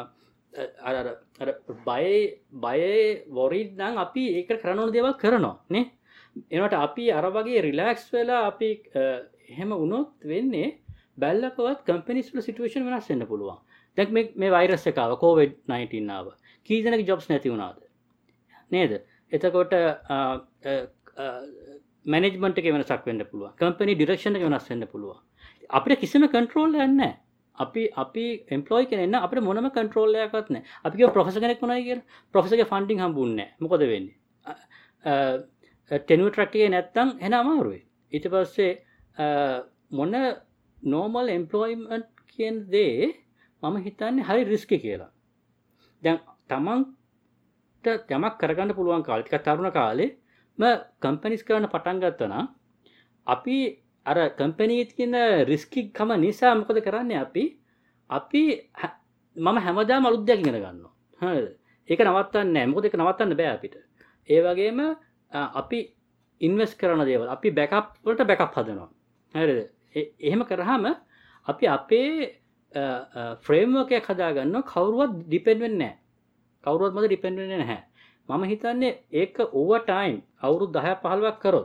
Speaker 3: බය වොරිඩ් නම් අපි ඒක කරන්න ඕන දේවල් කරනවා නේ එනකොට අපි අර වගේ රිලැක්ස් වෙලා අපි එහෙම වුණොත් වෙන්නේ බැලකවත් කම්පැනිස් වල සිටුේෂන් වෙනස් වෙන්න පුළුවන් දැන් මේ වෛරස් එක ආව COVID-19 ආව කී දෙනෙක් ජොබ්ස් නැති වුණාද නේද එතකොට මැනේජ්මන්ට් එකේ වෙනසක් වෙන්න පුළුවන්. කම්පැනි ඩිරෙක්ෂන් එක වෙනස් වෙන්න පුළුවන්. අපිට කිසිම කන්ට්‍රෝල් එකක් නැහැ. අපි එම්ප්ලොයි කෙනෙක් නම් අපිට මොනම කන්ට්‍රෝල් එකක්වත් නැහැ. අපි කියව ප්‍රොෆෙසර් කෙනෙක් වුණායි කියලා. ප්‍රොෆෙසර්ගේ ෆන්ඩින් හම්බුන්නේ නැහැ. මොකද වෙන්නේ? ටෙනුවර් ට්‍රැක් එකේ නැත්තම් එන අමාරුයි. ඊට පස්සේ මොන නෝමල් එම්ප්ලොයිමන්ට් කියන දේ මම හිතන්නේ හරි රිස්කි කියලා. දැන් තමන්ට යමක් කරගන්න පුළුවන් කාලේ ටිකක් තරුණ කාලේ කම්පැනිස් කරන්න පටන් ගත්තා නම් අපි අර කම්පැනි එකේ තියෙන රිස්කි කම නිසා මොකද කරන්නේ අපි මම හැමදාම අලුත් දෙයක් ඉගෙන ගන්නවා. හරිද? ඒක නවත්තන්නේ නැහැ. මොකද ඒක නවත්තන්න බෑ අපිට. ඒ වගේම අපි ඉන්වෙස්ට් කරන දේවල් අපි බෑකප් වලට බෑකප් හදනවා. හරිද? එහෙම කරාම අපි අපේ ෆ්‍රේම්වර්ක් එකක් හදාගන්නවා කවුරුවත් ඩිපෙන්ඩ් වෙන්නේ නැහැ. කවුරුවත් මත ඩිපෙන්ඩ් වෙන්නේ නැහැ. මම හිතන්නේ ඒක ඕවර් ටයිම් අවුරුදු 10ක් 15ක් කරොත්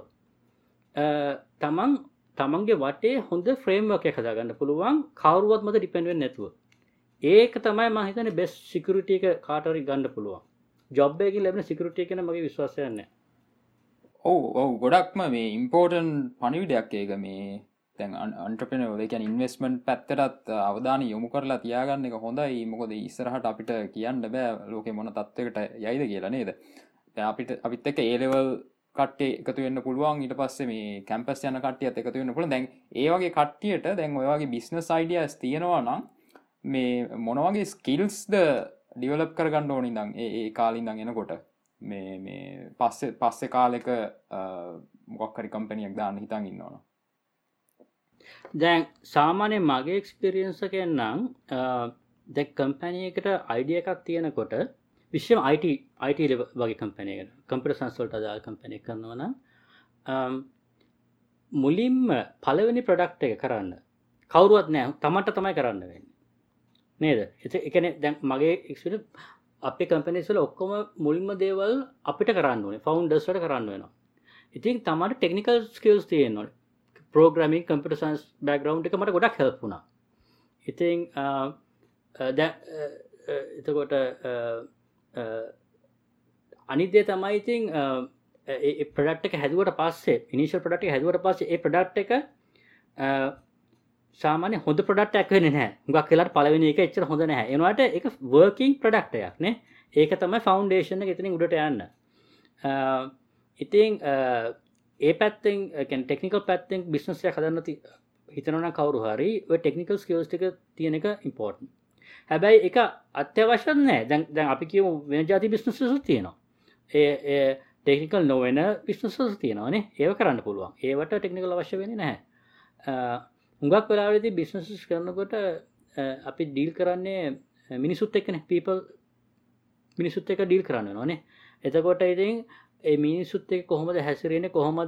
Speaker 3: තමන්ගේ වටේ හොඳ ෆ්‍රේම්වර්ක් එකක් හදාගන්න පුළුවන් කවුරුවත් මත ඩිපෙන්ඩ් වෙන්නේ නැතුව. ඒක තමයි මම හිතන්නේ බෙස්ට් සිකියුරිටි එක කාට හරි ගන්න පුළුවන්. ජොබ් එකකින් ලැබෙන සිකියුරිටි එක ගැන මගේ විශ්වාසයක් නැහැ.
Speaker 2: ඔව් ගොඩක්ම මේ ඉම්පෝර්ටන්ට් පණිවිඩයක් ඒක මේ දැන් අන්ටර්ප්‍රෙනර් ඒ කියන්නේ ඉන්වෙස්ට්මන්ට් පැත්තටත් අවධානය යොමු කරලා තියාගන්න එක හොඳයි. මොකද ඉස්සරහට අපිට කියන්න බෑ ලෝකේ මොන තත්යකට යයිද කියලා නේද? දැන් අපිත් එක්ක A level කට්ටිය එකතු වෙන්න පුළුවන්. ඊට පස්සේ මේ කැම්පස් යන කට්ටියත් එකතු වෙන්න පුළුවන්. දැන් ඒ වගේ කට්ටියට දැන් ඔය වගේ බිස්නස් අයිඩියාස් තියෙනවා නම් මේ මොන වගේ ස්කිල්ස්ද ඩිවෙලොප් කරගන්න ඕනේ ඉඳන් ඒ කාලේ ඉඳන් එනකොට මේ පස්සේ කාලෙක මොකක් හරි කම්පැනියක් දාන්න හිතන් ඉන්නවනේ.
Speaker 3: දැන් සාමාන්‍යයෙන් මගේ එක්ස්පීරියන්ස් එකෙන් නම් දැන් කම්පැනි එකට අයිඩියා එකක් තියෙනකොට විශේෂම IT වගේ කම්පැනි එකකට කම්පියුටර් සයන්ස් වලට අදාළ කම්පැනි එකක් කරනවා නම් මුලින්ම පළවෙනි ප්‍රොඩක්ට් එක කරන්න කවුරුවත් නැහැ. තමන්ට තමයි කරන්න වෙන්නේ. නේද? ඒ කියන්නේ දැන් මගේ එක්ස්පීරියන්ස් අපේ කම්පැනිස් වල ඔක්කොම මුලින්ම දේවල් අපිට කරන්න ඕනේ. ෆවුන්ඩර්ස් වලට කරන්න වෙනවා. ඉතින් තමයි ටෙක්නිකල් ස්කිල්ස් තියෙන්න ඕනේ. ප්‍රෝග්‍රෑමින් කම්පියුටර් සයන්ස් බෑග්ග්‍රවුන්ඩ් එක මට ගොඩක් හෙල්ප් වුණා. ඉතින් දැන් එතකොට අනිත් දේ තමයි ඉතින් ඒ ප්‍රොඩක්ට් එක හැදුවට පස්සේ ඉනිෂියල් ප්‍රොඩක්ට් එක හැදුවට පස්සේ ඒ ප්‍රොඩක්ට් එක සාමාන්‍ය හොඳ ප්‍රොඩක්ට් එකක් වෙන්නේ නැහැ. හුඟක් වෙලාවට පළවෙනි එක එච්චර හොඳ නැහැ. ඒ වුණාට ඒක වර්කින් ප්‍රොඩක්ට් එකක් නේ. ඒක තමයි ෆවුන්ඩේෂන් එක එතනින් උඩට යන්න. ඉතින් ඒ පැත්තෙන් කියන්නේ ටෙක්නිකල් පැත්තෙන් බිස්නස් එකක් හදන්න හිතනවා නම් කවුරු හරි ඔය ටෙක්නිකල් ස්කිල්ස් ටික තියෙන එක ඉම්පෝටන්ට්. හැබැයි ඒක අත්‍යවශ්‍ය නැහැ. දැන් අපි කියමු වෙන જાති බිස්නස් එකක් තියෙනවා. ඒ ටෙක්නිකල් නොවන බිස්නස් එකක් තියෙනවා නේ. ඒව කරන්න පුළුවන්. ඒවට ටෙක්නිකල් අවශ්‍ය වෙන්නේ නැහැ. හුඟක් වෙලාවලදී බිස්නස් කරනකොට අපි ඩීල් කරන්නේ මිනිසුත් එක්කනේ. මිනිසුත් එක්ක ඩීල් කරන්න වෙනවා නේ. එතකොට ඉතින් ඒ මිනිසුත් එක්ක කොහොමද හැසිරෙන්නේ, කොහොමද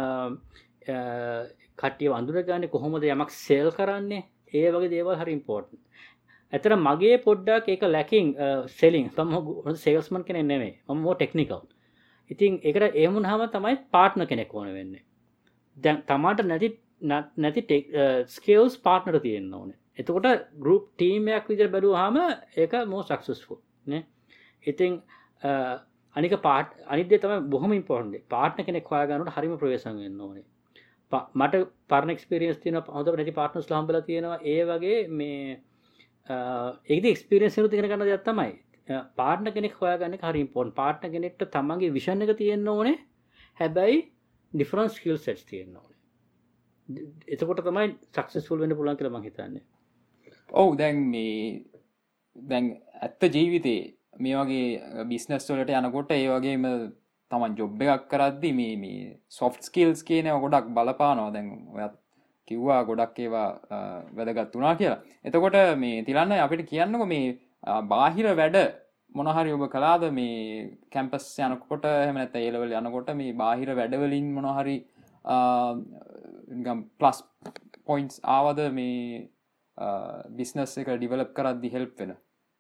Speaker 3: කට්ටියව අඳුරගන්නේ, කොහොමද යමක් සෙල් කරන්නේ, ඒ වගේ දේවල් හරි ඉම්පෝටන්ට්. ඇත්තට මගේ පොඩ්ඩක් ඒක ලැකින් සෙලින්. මම සේල්ස්මන් කෙනෙක් නෙමෙයි. මම more ටෙක්නිකල්. ඉතින් ඒකට එහෙම වුණාම තමයි පාර්ට්නර් කෙනෙක් ඕන වෙන්නේ. දැන් තමාට නැති ස්කිල්ස් පාර්ට්නර් තියෙන්න ඕනේ. එතකොට ගෲප් ටීම් එකක් විදිහට බැලුවාම ඒක more successful නේ. ඉතින් අනික අනිත් දේ තමයි බොහොම ඉම්පෝටන්ට් දේ. පාර්ට්නර් කෙනෙක් හොයාගන්නකොට හරිම ප්‍රවේශම් වෙන්න ඕනේ. මට පරණ එක්ස්පීරියන්ස් තියෙනවා, හොඳ නැති පාර්ට්නර්ස්ලා හම්බෙලා තියෙනවා. ඒ වගේ මේ ඒකදී එක්ස්පීරියන්ස් එකක් ඉගෙන ගන්න දෙයක් තමයි. පාර්ට්නර් කෙනෙක් හොයාගන්න එක හරි ඉම්පෝටන්ට්. පාර්ට්නර් කෙනෙක්ට තමන්ගේ විෂන් එක තියෙන්න ඕනේ. හැබැයි ඩිෆරන්ට් ස්කිල් සෙට්ස් තියෙන්න ඕනේ. එතකොට තමයි සක්සස්ෆුල් වෙන්න පුළුවන් කියලා මම හිතන්නේ.
Speaker 2: ඔව් දැන් ඇත්ත ජීවිතේ මේ වගේ බිස්නස් වලට යනකොට ඒ වගේම තමන් ජොබ් එකක් කරද්දි මේ සොෆ්ට් ස්කිල්ස් කියන ඒවා ගොඩක් බලපානවා. දැන් ඔයත් කිව්වා ගොඩක් ඒවා වැදගත් වුණා කියලා. එතකොට මේ තිලන්න අපිට කියන්නකො මේ බාහිර වැඩ මොන හරි ඔබ කළාද මේ කැම්පස් යනකොට එහෙම නැත්නම් ඒ ලෙවල් යනකොට මේ බාහිර වැඩවලින් මොන හරි නිකම් ප්ලස් පොයින්ට්ස් ආවද මේ බිස්නස් එක ඩිවෙලොප් කරද්දි හෙල්ප් වෙන?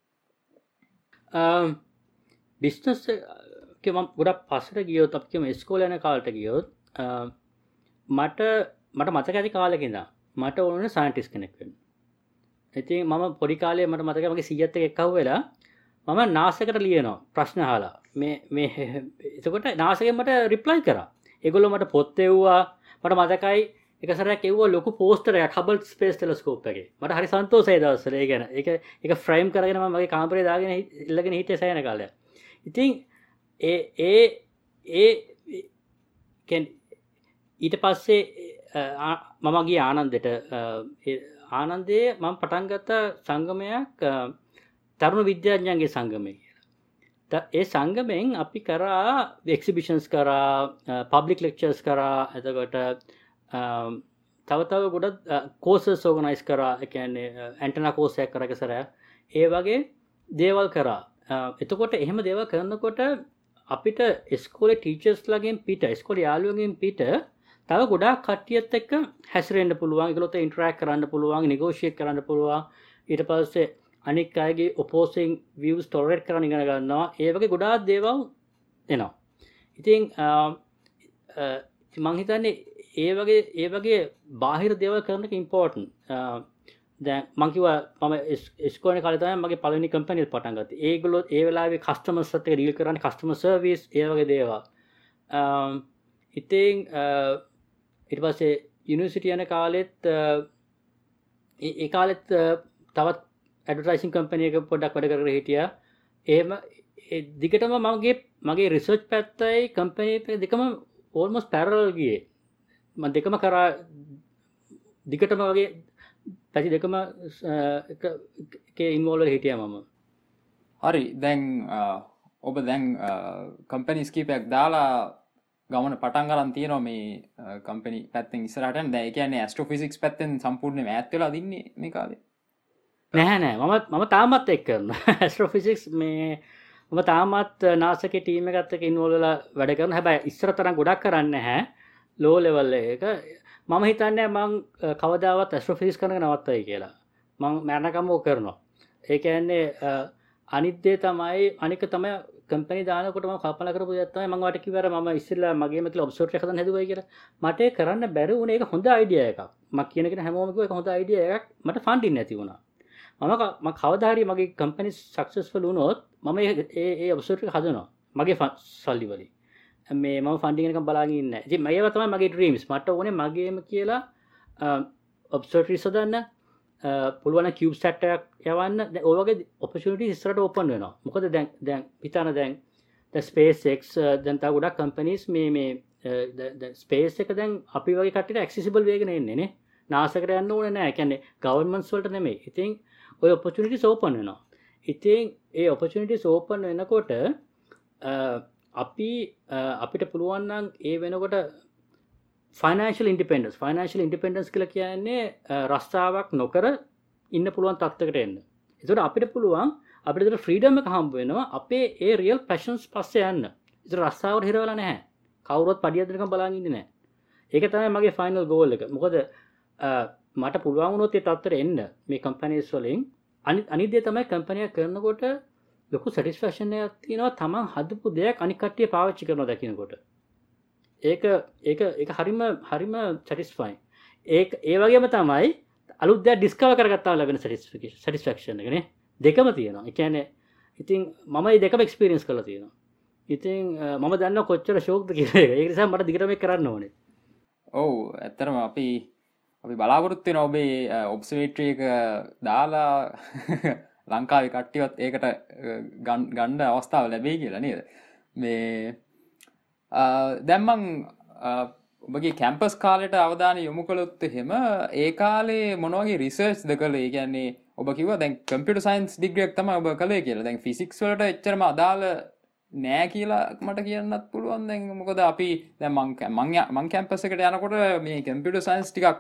Speaker 3: බිස්නස් එක මම ගොඩක් පස්සට ගියොත් අපි කියමු ඉස්කෝලේ යන කාලට ගියොත් මට මතක ඇති කාලෙක ඉඳන් මට ඕනේ සයන්ටිස්ට් කෙනෙක් වෙන්න. ඉතින් මම පොඩි කාලේ මට මතකයි මගේ සීයත් එක්ක එක්කව වෙලා මම නාස් එකට ලියනවා ප්‍රශ්න අහලා. මේ එතකොට නාස් එකෙන් මට රිප්ලයි කරා. ඒගොල්ලෝ මට පොත් එව්වා. මට මතකයි එක සැරයක් එව්වා ලොකු පෝස්ටර් එකක් හබල් ස්පේස් ටෙලස්කෝප් එකේ. මට හරි සන්තෝෂයි ඒ දවස්වල ඒ ගැන. ඒක ෆ්‍රේම් කරගෙන මම මගේ කාමරේ දාගෙන ඉල්ලගෙන හිටියේ සෑහෙන කාලයක්. ඉතින් ඒ ඊට පස්සේ මම ගියේ ආනන්දෙට. ආනන්දේ මම පටන් ගත්ත සංගමයක් තරුණ විද්‍යාඥයන්ගේ සංගමය කියලා. ඒ සංගමෙන් අපි කරා එක්සිබිෂන්ස් කරා, පබ්ලික් ලෙක්චර්ස් කරා, එතකොට තව ගොඩක් කෝසස් ඕගනයිස් කරා. ඒ කියන්නේ ඇන්ටනා කෝස් එකක් කරා ඉස්සරහ. ඒ වගේ දේවල් කරා. එතකොට එහෙම දේවල් කරනකොට අපිට ඉස්කෝලේ ටීචර්ස් ලාගෙන් පිට, ඉස්කෝලේ යාළුවන්ගෙන් පිට තව ගොඩාක් කට්ටියත් එක්ක හැසිරෙන්න පුළුවන්, ඒගොල්ලොත් ඉන්ටරැක්ට් කරන්න පුළුවන්, නෙගෝෂিয়েට් කරන්න පුළුවන්. ඊට පස්සේ අනික් අයගේ ඔපෝසින් views tolerate කරන්න ඉගෙන ගන්නවා. ඒ වගේ ගොඩාක් දේවල් එනවා. ඉතින් මම හිතන්නේ ඒ වගේ බාහිර දේවල් කරන එක ඉම්පෝටන්ට්. දැන් මම කිව්වා මම ඉස්කෝලේ කාලේ තමයි මගේ පළවෙනි කම්පැනි එක පටන් ගත්තේ. ඒගොල්ලෝ ඒ වෙලාවේ කස්ටමර්ස් එක්ක ඩීල් කරන්නේ, කස්ටමර් සර්විස් ඒ වගේ දේවල්. ඉතින් ඊට පස්සේ යුනිවර්සිටි යන කාලෙත් ඒ කාලෙත් තවත් ඇඩ්වර්ටයිසිං කම්පැනි එක පොඩ්ඩක් වැඩ කරගෙන හිටියා. එහෙම දිගටම මගේ රිසර්ච් පැත්තයි කම්පැනි එක දෙකම ඕල්මෝස්ට් පැරලල් ගියේ. මම දෙකම කරා දිගටම වගේ පැති දෙකම එකේ ඉන්වෝල්ව් වෙලා හිටියා මම.
Speaker 2: හරි. දැන් ඔබ දැන් කම්පැනිස් කීපයක් දාලා ගමන පටන් ගන්න තියෙනවා මේ කම්පැනි පැත්තෙන් ඉස්සරහට. දැන් ඒ කියන්නේ ඇස්ට්‍රොෆිසික්ස් පැත්තෙන් සම්පූර්ණයෙන්ම ඈත් වෙලා දින්නේ මේ කාලේ.
Speaker 3: නෑ මම තාමත් එක් කරනවා ඇස්ට්‍රොෆිසික්ස්. මම තාමත් නාසකේ ටීම් එකත් එක්ක ඉන්වෝල්ව් වෙලා වැඩ කරනවා. හැබැයි ඉස්සර තරම් ගොඩක් කරන්නේ නැහැ ලෝ ලෙවල් එක. මම හිතන්නේ මම කවදාවත් ඇස්ට්‍රොෆිසික්ස් කරන එක නවත්තයි කියලා. මම මරණකම ඕක කරනවා. ඒ කියන්නේ අනිත් දේ තමයි අනික තමයි කම්පැනි දානකොට මම කල්පනා කරපු දේ තමයි මම වාට කිව්වර මම ඉස්සෙල්ලා මගේම කියලා ඔබ්සර්වටරි එකක් හදන්න හැදුවයි කියලා. මට ඒක කරන්න බැරි වුණේ. ඒක හොඳ අයිඩියා එකක්. මම කියන කෙනා හැමෝම කිව්වා ඒක හොඳ අයිඩියා එකක්. මට ෆන්ඩින් නැති වුණා. මම කවදා හරි මගේ කම්පැනි සක්සස්ෆුල් වුණොත් මම ඒ ඔබ්සර්වටරි එක හදනවා. මගේ සල්ලි වලින්. මම ෆන්ඩින් එකක් බලාගෙන ඉන්නේ නැහැ. ඉතින් මේවා තමයි මගේ ඩ්‍රීම්ස්. මට ඕනේ මගේම කියලා ඔබ්සර්වටරිස් හදන්න, පුළුවන් කියුබ් සැට් එකක් යවන්න. දැන් ඔය වගේ ඔපචුනිටිස් ඉස්සරහට ඕපන් වෙනවා. මොකද දැන් හිතන දැන් SpaceX දැන් තව ගොඩක් කම්පැනිස් මේ ස්පේස් එක දැන් අපි වගේ කට්ටියට ඇක්සෙසිබල් වෙගෙන එන්නේ නේ. NASA එකට යන්න ඕනේ නැහැ. ඒ කියන්නේ ගවර්න්මන්ට්ස් වලට නෙමෙයි. ඉතින් ඔය ඔපචුනිටිස් ඕපන් වෙනවා. ඉතින් ඒ ඔපචුනිටිස් ඕපන් වෙනකොට අපිට පුළුවන් නම් ඒ වෙනකොට ෆයිනෑන්ෂල් ඉන්ඩිපෙන්ඩන්ස් කියලා කියන්නේ රස්සාවක් නොකර ඉන්න පුළුවන් තත්ත්වයකට එන්න. ඒකට අපිට පුළුවන් අපිට ඒකට ෆ්‍රීඩම් එක හම්බ වෙනවා අපේ ඒ රියල් පැෂන්ස් පස්සේ යන්න. ඒකට රස්සාවට හිර වෙලා නැහැ. කවුරුවත් පඩියක් දෙනකම් බලන් ඉන්නේ නැහැ. ඒක තමයි මගේ ෆයිනල් ගෝල් එක. මොකද මට පුළුවන් වුණොත් ඒ තත්ත්වයට එන්න මේ කම්පැනිස් වලින් අනිත් දේ තමයි කම්පැනි එක කරනකොට ලොකු සැටිස්ෆැක්ෂන් එකක් තියෙනවා තමන් හදපු දෙයක් අනිත් කට්ටිය පාවිච්චි කරනවා දකින්නකොට. ඒක හරිම සැටිස්ෆයින්. ඒ වගේම තමයි අලුත් දෙයක් ඩිස්කවර් කරගත්තාම ලැබෙන සැටිස්ෆැක්ෂන් එක නේ. දෙකම තියෙනවා. ඒ කියන්නේ ඉතින් මම මේ දෙකම එක්ස්පීරියන්ස් කරලා තියෙනවා. ඉතින් මම දන්නවා කොච්චර ෂෝක්ද කියලා ඒක. ඒ නිසා මට දිගටම ඒක කරන්න ඕනේ.
Speaker 2: ඔව් ඇත්තටම අපි බලාපොරොත්තු වෙනවා ඔබේ ඔබ්සර්වේටරි එක දාලා ලංකාවේ කට්ටියවත් ඒකට ගන්න අවස්ථාව ලැබෙයි කියලා නේද? මේ දැන් මං ඔබගේ කැම්පස් කාලෙට අවධානය යොමු කළොත් එහෙම ඒ කාලේ මොන වගේ රිසර්ච්ද කළේ? ඒ කියන්නේ ඔබ කිව්වා දැන් කම්පියුටර් සයන්ස් ඩිග්‍රී එක තමයි ඔබ කළේ කියලා. දැන් ෆිසික්ස් වලට එච්චරම අදාළ නෑ කියලා මට කියන්නත් පුළුවන්. දැන් මොකද අපි දැන් මං කැම්පස් එකට යනකොට මේ කම්පියුටර් සයන්ස් ටිකක්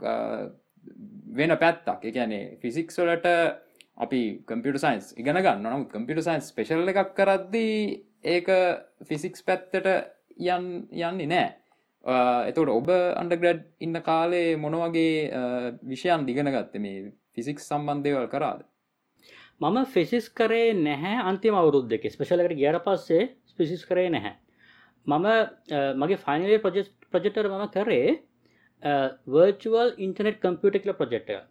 Speaker 2: වෙන පැත්තක්. ඒ කියන්නේ ෆිසික්ස් වලට අපි කම්පියුටර් සයන්ස් ඉගෙන ගන්නවා. නමුත් කම්පියුටර් සයන්ස් ස්පෙෂල් එකක් කරද්දී ඒක ෆිසික්ස් පැත්තට යන්නේ නෑ. එතකොට ඔබ අන්ඩර්ග්‍රැඩ් ඉන්න කාලේ මොන වගේ විෂයන් ඉගෙන ගත්තේ? මේ ෆිසික්ස් සම්බන්ධ දේවල් කරාද?
Speaker 3: මම ෆිසික්ස් කරේ නැහැ අන්තිම අවුරුදු දෙකේ. ස්පෙෂල් එකට ගියාට පස්සේ ෆිසික්ස් කරේ නැහැ. මම මගේ ෆයිනල් ඉයර් ප්‍රොජෙක්ට් එක මම කරේ virtual internet computer කියලා ප්‍රොජෙක්ට් එකක්.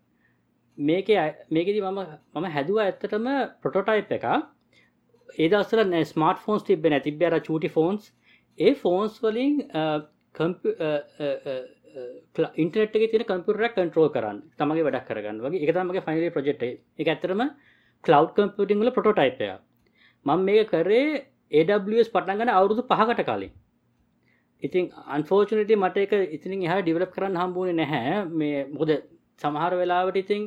Speaker 3: මේකේදී මම හැදුවා ඇත්තටම ප්‍රොටෝටයිප් එකක්. ඒ දවස්වල ස්මාර්ට් ෆෝන්ස් තිබ්බේ නැහැ. තිබ්බේ අර චූටි ෆෝන්ස්. ඒ ෆෝන්ස් වලින් ඉන්ටර්නෙට් එකේ තියෙන කම්පියුටර් එක කන්ට්‍රෝල් කරන්න තමන්ගේ වැඩක් කරගන්න වගේ. ඒක තමයි මගේ ෆයිනල් ඉයර් ප්‍රොජෙක්ට් එක. ඒක ඇත්තටම ක්ලවුඩ් කම්පියුටිං වල ප්‍රොටෝටයිප් එකක්. මම මේක කරේ AWS පටන් ගන්න අවුරුදු 5කට කලින්. ඉතින් අන්ෆෝර්චුනේට්ලි මට ඒක ඉතින් එහා ඩෙවලොප් කරන්න හම්බුනේ නැහැ. මේ මොකද සමහර වෙලාවට ඉතින්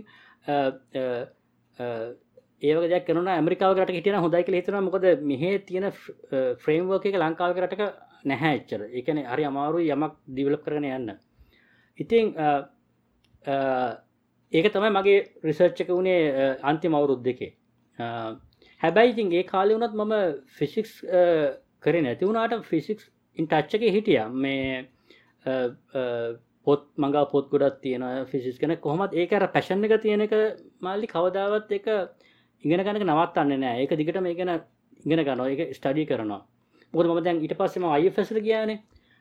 Speaker 3: ඒ වගේ දෙයක් කරනවා ඇමරිකාවක රටක හිටියනම් හොඳයි කියලා හිතනවා. මොකද මෙහි තියෙන ෆ්‍රේම්වර්ක් එක ලංකාවක රටක නැහැ එච්චර. ඒ කියන්නේ හරි අමාරුයි යමක් ඩෙවලොප් කරගෙන යන්න. ඉතින් ඒක තමයි මගේ රිසර්ච් එක උනේ අන්තිම අවුරුදු දෙකේ. හැබැයි ඉතින් ඒ කාලේ වුණත් මම ෆිසික්ස් කරේ නැති වුණාට ෆිසික්ස් ඉන් ටච් එකේ හිටියා. මේ පොත් මංගා පොත් ගොඩක් තියෙනවා ෆිසික්ස් ගැන. කොහොමද ඒක අර පැෂන් එක තියෙන එක මාළි කවදාවත් ඒක ඉගෙන ගන්න එක නවත්තන්නේ නැහැ. ඒක දිගටම ඒ ගැන ඉගෙන ගන්නවා. ඒක ස්ටඩි කරනවා. මොකද මම දැන් ඊට පස්සේ මම IFS එකට ගියානේ.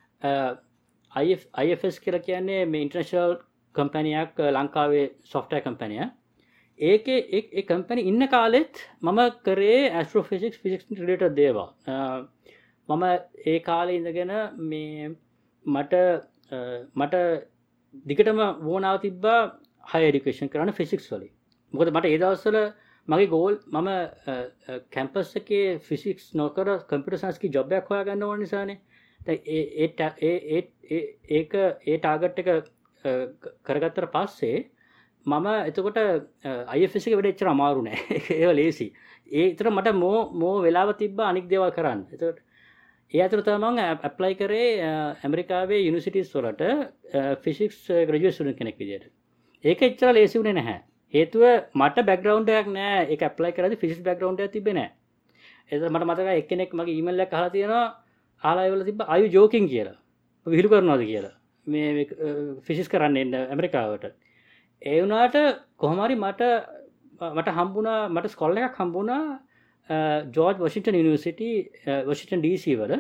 Speaker 3: IFS කියලා කියන්නේ මේ ඉන්ටර්නැෂනල් කම්පැනියක් ලංකාවේ සොෆ්ට්වෙයාර් කම්පැනියක්. ඒකේ ඒ කම්පැනි ඉන්න කාලෙත් මම කරේ ඇස්ට්‍රෝෆිසික්ස් ෆිසික්ස් රිලේටඩ් දේවල්. මම ඒ කාලේ ඉඳගෙන මේ මට දිගටම වුණාව තිබ්බා හයර් එඩියුකේෂන් කරන්න ෆිසික්ස් වලින්. මොකද මට ඒ දවස්වල මගේ ගෝල් මම කැම්පස් එකේ ෆිසික්ස් නොකර කම්පියුටර් සයන්ස් කී ජොබ් එකක් හොයාගන්න ඕන නිසානේ. දැන් ඒ ටාගට් එක කරගත්තට පස්සේ මම එතකොට IFS එකේ වැඩ එච්චර අමාරු නෑ. ඒව ලේසි. ඒ විතර මට මෝ වෙලාව තිබ්බා අනික් දේවල් කරන්න. එතකොට ඒ අතර තමයි මම ඇප්ලයි කරේ ඇමරිකාවේ යුනිවර්සිටිස් වලට ෆිසික්ස් ග්‍රැජුවේට් ස්ටුඩන්ට් කෙනෙක් විදියට. ඒක එච්චර ලේසි වුණේ නැහැ. හේතුව මට බෑග්ග්‍රවුන්ඩ් එකක් නෑ. ඒක ඇප්ලයි කරද්දි ෆිසික්ස් බෑග්ග්‍රවුන්ඩ් එකක් තිබ්බේ නෑ. ඒතර මට මතකයි එක්කෙනෙක් මගේ ඊමේල් එකක් අහලා තියෙනවා ආලා ඒවල තිබ්බ are you joking කියලා. විහිළු කරනවාද කියලා. මේ ෆිසික්ස් කරන්න එන්න ඇමරිකාවට. ඒ වුණාට කොහොම හරි මට හම්බුණා මට ස්කෝල් එකක් හම්බුණා George Washington University Washington DC වල.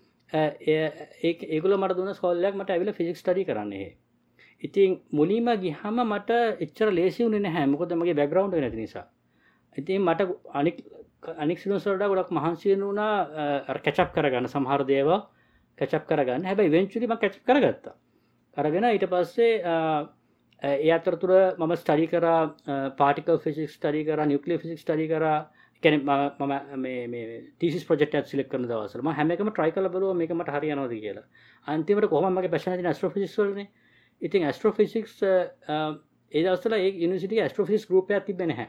Speaker 3: ඒගොල්ලෝ මට දුන්න ස්කෝල් එකක් මට ඇවිල්ලා ෆිසික්ස් ස්ටඩි කරන්න එහෙ. ඉතින් මුලින්ම ගියාම මට එච්චර ලේසි වුණේ නැහැ. මොකද මගේ බෑග්ග්‍රවුන්ඩ් එක නැති නිසා. ඉතින් මට අනික් ස්ටුඩන්ට්ස් වලට ගොඩක් මහන්සි වෙනුණා අර කැච් අප් කරගන්න සමහර දේවල් කැච් අප් කරගන්න. හැබැයි ඉවෙන්චුවලි මම කැච් අප් කරගත්තා. අරගෙන ඊට පස්සේ ඒ අතරතුර මම ස්ටඩි කරා පාටිකල් ෆිසික්ස් ස්ටඩි කරා නියුක්ලියර් ෆිසික්ස් ස්ටඩි කරා. කියන්නේ මම මේ තීසිස් ප්‍රොජෙක්ට් එකක් සිලෙක්ට් කරන දවස්වල මම හැම එකම try කරලා බලුවා මේක මට හරියනවද කියලා. අන්තිමට කොහොමද මගේ පැෂන් එක තියෙන ඇස්ට්‍රෝෆිසික්ස් වලනේ. ඉතින් ඇස්ට්‍රෝෆිසික්ස් ඒ දවස්වල ඒ යුනිවර්සිටි එකේ ඇස්ට්‍රෝෆිසික්ස් ගෲප් එකක් තිබ්බේ නැහැ.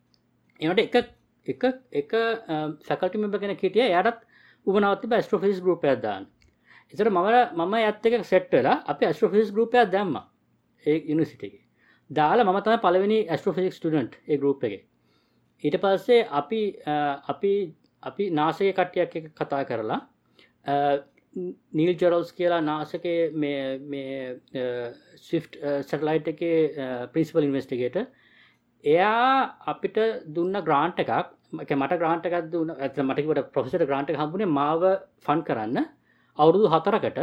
Speaker 3: ඒකට එක ෆැකල්ටි මෙම්බර් කෙනෙක් හිටියා. එයාටත් උවමනාවක් තිබ්බා ඇස්ට්‍රෝෆිසික්ස් ගෲප් එකක් දාන්න. ඒතර මම යත් එක සෙට් වෙලා අපි ඇස්ට්‍රෝෆිසික්ස් ගෲප් එකක් දැම්මා. ඒ යුනිවර්සිටි එකේ. දාලා මම තමයි පළවෙනි ඇස්ට්‍රෝෆිසික්ස් ස්ටුඩන්ට් ඒ ගෲප් එකේ. ඊට පස්සේ අපි නාසයේ කට්ටියක් එක්ක කතා කරලා නීල් ජෙරල්ස් කියලා නාසකේ මේ ස්විෆ්ට් සැටලයිට් එකේ ප්‍රින්සිපල් ඉන්වෙස්ටිගේටර්. එයා අපිට දුන්න ග්‍රාන්ට් එකක් මට ග්‍රාන්ට් එකක් දුන්න මට කිව්වට ප්‍රොෆෙසර් ග්‍රාන්ට් එක හම්බුනේ මාව ෆන්ඩ් කරන්න අවුරුදු 4කට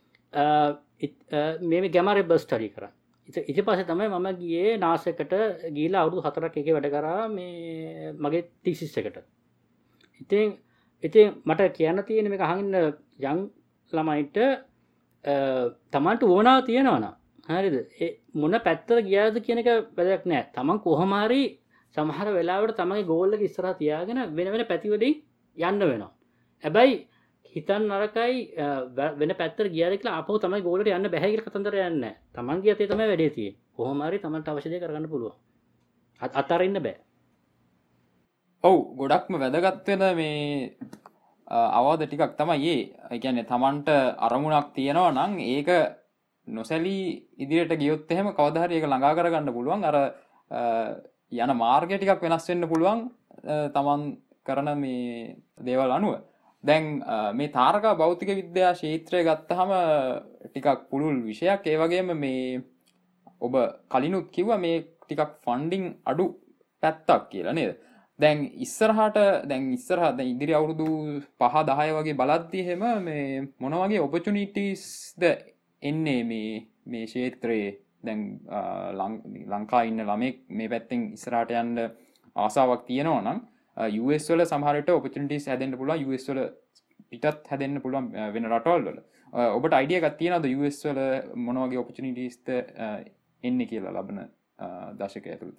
Speaker 3: මේ ගැමා රේ බස් ස්ටඩි කරා. ඊට පස්සේ තමයි මම ගියේ නාසයකට ගිහිලා අවුරුදු 4ක් එකේ වැඩ කරා මේ මගේ තීසිස් එකට. ඉතින් මට කියන්න තියෙන මේක අහගෙන යන් ළමයින්ට තමන්ට ඕනාව තියෙනවනම් හරිද? ඒ මොන පැත්තට ගියාද කියන එක වැදගත් නෑ. තමන් කොහොම හරි සමහර වෙලාවට තමන්ගේ ගෝල් එක ඉස්සරහා තියාගෙන වෙන පැති වලින් යන්න වෙනවා. හැබැයි හිතන්න නරකයි වෙන පැත්තට ගියාද කියලා ආපහු තමයි ගෝලට යන්න බෑ කියලා කතන්දර යන්නේ නැහැ. Taman ගියත් ඒ තමයි වැඩේ තියෙන්නේ. කොහොම හරි Tamanට අවශ්‍ය දේ කරගන්න පුළුවන්. අතරින්න බෑ.
Speaker 2: ඔව් ගොඩක්ම වැදගත් වෙන මේ අවවාද ටිකක් තමයි ඒ කියන්නේ Tamanට අරමුණක් තියෙනවා නම් ඒක නොසැලී ඉදිරියට ගියොත් එහෙම කවදා හරි ඒක ළඟා කරගන්න පුළුවන්. අර යන මාර්ගය ටිකක් වෙනස් වෙන්න පුළුවන් Taman කරන මේ දේවල් අනුව. දැන් මේ තාරක භෞතික විද්‍යා ක්ෂේත්‍රය ගත්තහම ටිකක් පුළුල් විෂයක්. ඒ වගේම මේ ඔබ කලිනුත් කිව්වා මේ ටිකක් ෆන්ඩින් අඩු පැත්තක් කියලා නේද? දැන් ඉස්සරහට දැන් ඉදිරි අවුරුදු 5-10 වගේ බලද්දී එහෙම මේ මොන වගේ ඔපචුනිටිස්ද එන්නේ මේ ක්ෂේත්‍රයේ? දැන් ලංකාවේ ඉන්න ළමෙක් මේ පැත්තෙන් ඉස්සරහට යන්න ආසාවක් තියෙනවා නම් US වල සමහර විට ඔපචුනිටිස් හැදෙන්න පුළුවන්. US වල පිටත් හැදෙන්න පුළුවන් වෙන රටවල් වල. ඔබට අයිඩිය එකක් තියෙනවද US වල මොන වගේ ඔපචුනිටිස්ද එන්නේ කියලා ලබන දශකය ඇතුළත?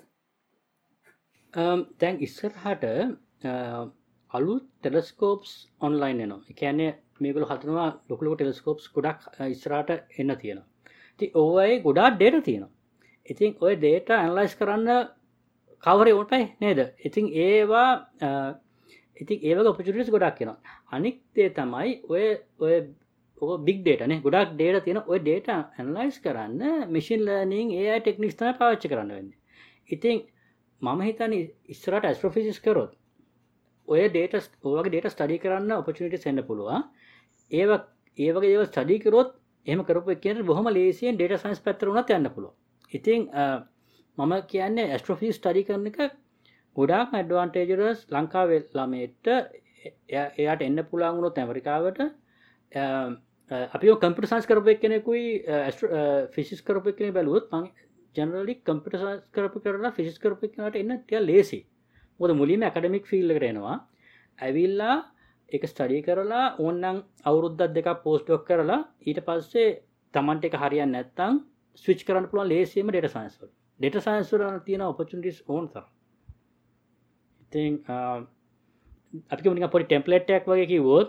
Speaker 3: දැන් ඉස්සරහට අලුත් ටෙලස්කෝප්ස් ඔන්ලයින් එනවා. ඒ කියන්නේ මේගොල්ලෝ හදනවා ලොකු ලොකු ටෙලස්කෝප්ස් ගොඩක් ඉස්සරහට එන්න තියෙනවා. ඉතින් ඕවයේ ගොඩාක් data තියෙනවා. ඉතින් ওই data analyze කරන්න කවරේ උන්ටයි නේද? ඉතින් ඒ වගේ opportunities ගොඩක් එනවා. අනික් දේ තමයි ඔය big data නේ. ගොඩක් data තියෙන ඔය data analyze කරන්න machine learning AI techniques තමයි පාවිච්චි කරන්න වෙන්නේ. ඉතින් මම හිතන්නේ ඉස්සරහට astrophysics කරොත් ඔය වගේ data study කරන්න opportunities එන්න පුළුවන්. ඒ වගේ දේවල් study කරොත් එහෙම කරපු එක්කෙනාට බොහොම ලේසියෙන් data science පැත්තට උනත් යන්න පුළුවන්. ඉතින් මම කියන්නේ astrophysics study කරන එක ගොඩාක් advantageous ලංකාවේ ළමයට එයාට එන්න පුළුවන් වුණොත් ඇමරිකාවට අපි computer science කරපු එක්කෙනෙකුයි physics කරපු එක්කෙනෙක් බැලුවොත් මම generally computer science කරලා physics කරපු එක්කෙනාට එන්න ටිකක් ලේසි. මොකද මුලින්ම academic field එකට එනවා. ඇවිල්ලා ඒක ස්ටඩි කරලා ඕනනම් අවුරුද්දක් දෙකක් පෝස්ට් ඩොක් කරලා ඊට පස්සේ Tamanට එක හරියන්නේ නැත්නම් ස්විච් කරන්න පුළුවන් ලේසියෙම data science වලට. data science වල තියෙන opportunities ඕන තරම්. ඉතින් අපි කියමු නිකන් පොඩි template එකක් වගේ කිව්වොත්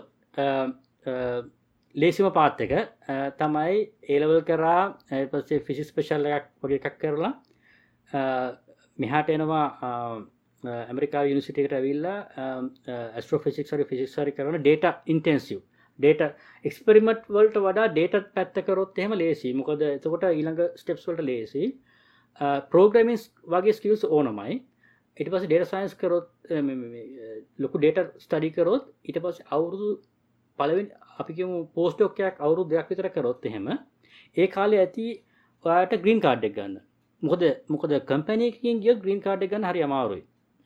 Speaker 3: ලේසිම පාත් එක තමයි A level කරා ඊට පස්සේ physics special එකක් වගේ එකක් කරලා මෙහාට එනවා ඇමරිකාවේ යුනිවර්සිටි එකට ඇවිල්ලා ඇස්ට්‍රෝෆිසික්ස් හරි ෆිසික්ස් හරි කරන data intensive data experiment වලට වඩා data පැත්ත කරොත් එහෙම ලේසි. මොකද එතකොට ඊළඟ steps වලට ලේසි. programming වගේ skills ඕනමයි. ඊට පස්සේ data science කරොත් ලොකු data study කරොත් ඊට පස්සේ අවුරුදු පළවෙනි අපි කියමු post doc එකක් අවුරුදු 2ක් විතර කරොත් එහෙම ඒ කාලේ ඇති ඔයාලට green card එක ගන්න. මොකද company එකකින් ගියොත් green card එක ගන්න හරි අමාරුයි.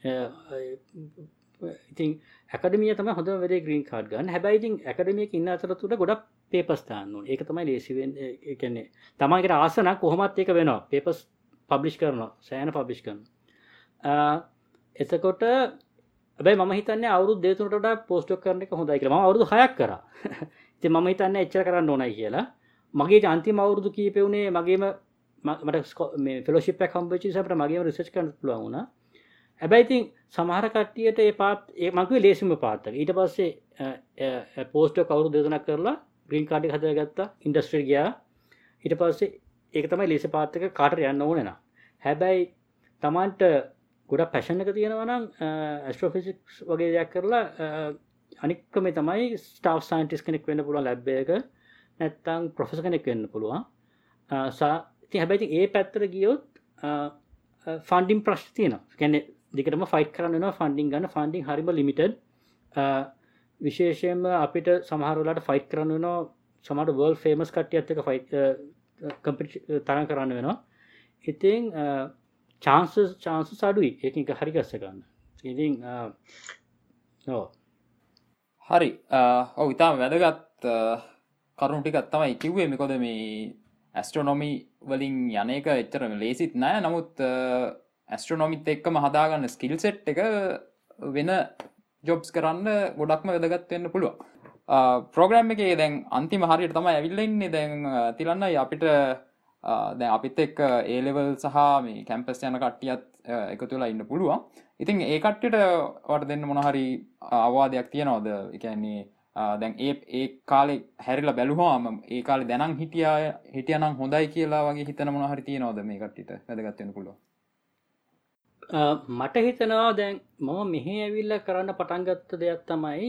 Speaker 3: ඉතින් ඇකඩමිය තමයි හොඳම වෙලේ green card ගන්න. හැබැයි ඉතින් ඇකඩමිය එකේ ඉන්න අතරතුර ගොඩක් papers දාන්න ඕනේ. ඒක තමයි ලේසි වෙන්නේ. ඒ කියන්නේ තමයිකට ආස නම් කොහොමත් ඒක වෙනවා. papers publish කරනවා. සෑහෙන publish කරනවා. එතකොට හැබැයි මම හිතන්නේ අවුරුදු 2-3කට වඩා post doc කරන එක හොඳයි කියලා. මම අවුරුදු 6ක් කරා. ඉතින් මම හිතන්නේ එච්චර කරන්න ඕනයි කියලා. මගේ අන්තිම අවුරුදු කීපේ උනේ මට මේ fellowship එකක් හම්බෙච්ච නිසා අපිට මගේම research කරන්න පුළුවන් වුණා. හැබැයි ඉතින් සමහර කට්ටියට ඒ පාත් මම කිව්වේ ලේසිම පාත් එක. ඊට පස්සේ post doc අවුරුදු 2-3ක් කරලා green card එක හදාගත්තා. industry ගියා. ඊට පස්සේ ඒක තමයි ලේසි පාත් එක කාටට යන්න ඕනේ නා. හැබැයි Tamanට ගොඩක් පැෂන් එක තියෙනවා නම් ඇස්ට්‍රෝෆිසික්ස් වගේ දෙයක් කරලා අනික් ක්‍රමේ තමයි ස්ටාෆ් සයන්ටිස්ට් කෙනෙක් වෙන්න පුළුවන් ලැබ් එකක නැත්නම් ප්‍රොෆෙසර් කෙනෙක් වෙන්න පුළුවන්. ඉතින් හැබැයි ඉතින් ඒ පැත්තට ගියොත් ෆන්ඩින් ප්‍රශ්න තියෙනවා. ඒ කියන්නේ දිගටම ෆයිට් කරන්න වෙනවා ෆන්ඩින් ගන්න. ෆන්ඩින් හරිම ලිමිටඩ්. විශේෂයෙන්ම අපිට සමහර වෙලාවට ෆයිට් කරන්න වෙනවා සමහර වර්ල්ඩ් ෆේමස් කට්ටියත් එක්ක ෆයිට් තරම් කරන්න වෙනවා. ඉතින් chances අඩුයි ඒකෙන් එක හරි ගස්ස ගන්න. ඉතින්
Speaker 2: හරි. ඔව් ඉතාලම වැදගත් කරුණු ටිකක් තමයි කිව්වේ. මොකද මේ ඇස්ට්‍රොනොමි වලින් යන එක එච්චර ලේසිත් නෑ. නමුත් ඇස්ට්‍රොනොමිත් එක්කම හදාගන්න ස්කිල් සෙට් එක වෙන ජොබ්ස් කරන්න ගොඩක්ම වැදගත් වෙන්න පුළුවන්. ප්‍රෝග්‍රෑම් එකේ දැන් අන්තිම හරියට තමයි ඇවිල්ලා ඉන්නේ. දැන් තිලන්නයි අපිට දැන් අපිත් එක්ක A level සහ මේ කැම්පස් යන කට්ටියත් එකතු වෙලා ඉන්න පුළුවන්. ඉතින් ඒ කට්ටියට වට දෙන්න මොන හරි අවවාදයක් තියනවද? ඒ කියන්නේ දැන් ඒ කාලේ හැරිලා බැලුවාම ඒ කාලේ දැනන් හිටියානම් හොඳයි කියලා වගේ හිතන මොන හරි තියනවද මේ කට්ටියට වැදගත් වෙන්න පුළුවන්?
Speaker 3: මට හිතනවා දැන් මම මෙහෙ ඇවිල්ලා කරන්න පටන් ගත්ත දෙයක් තමයි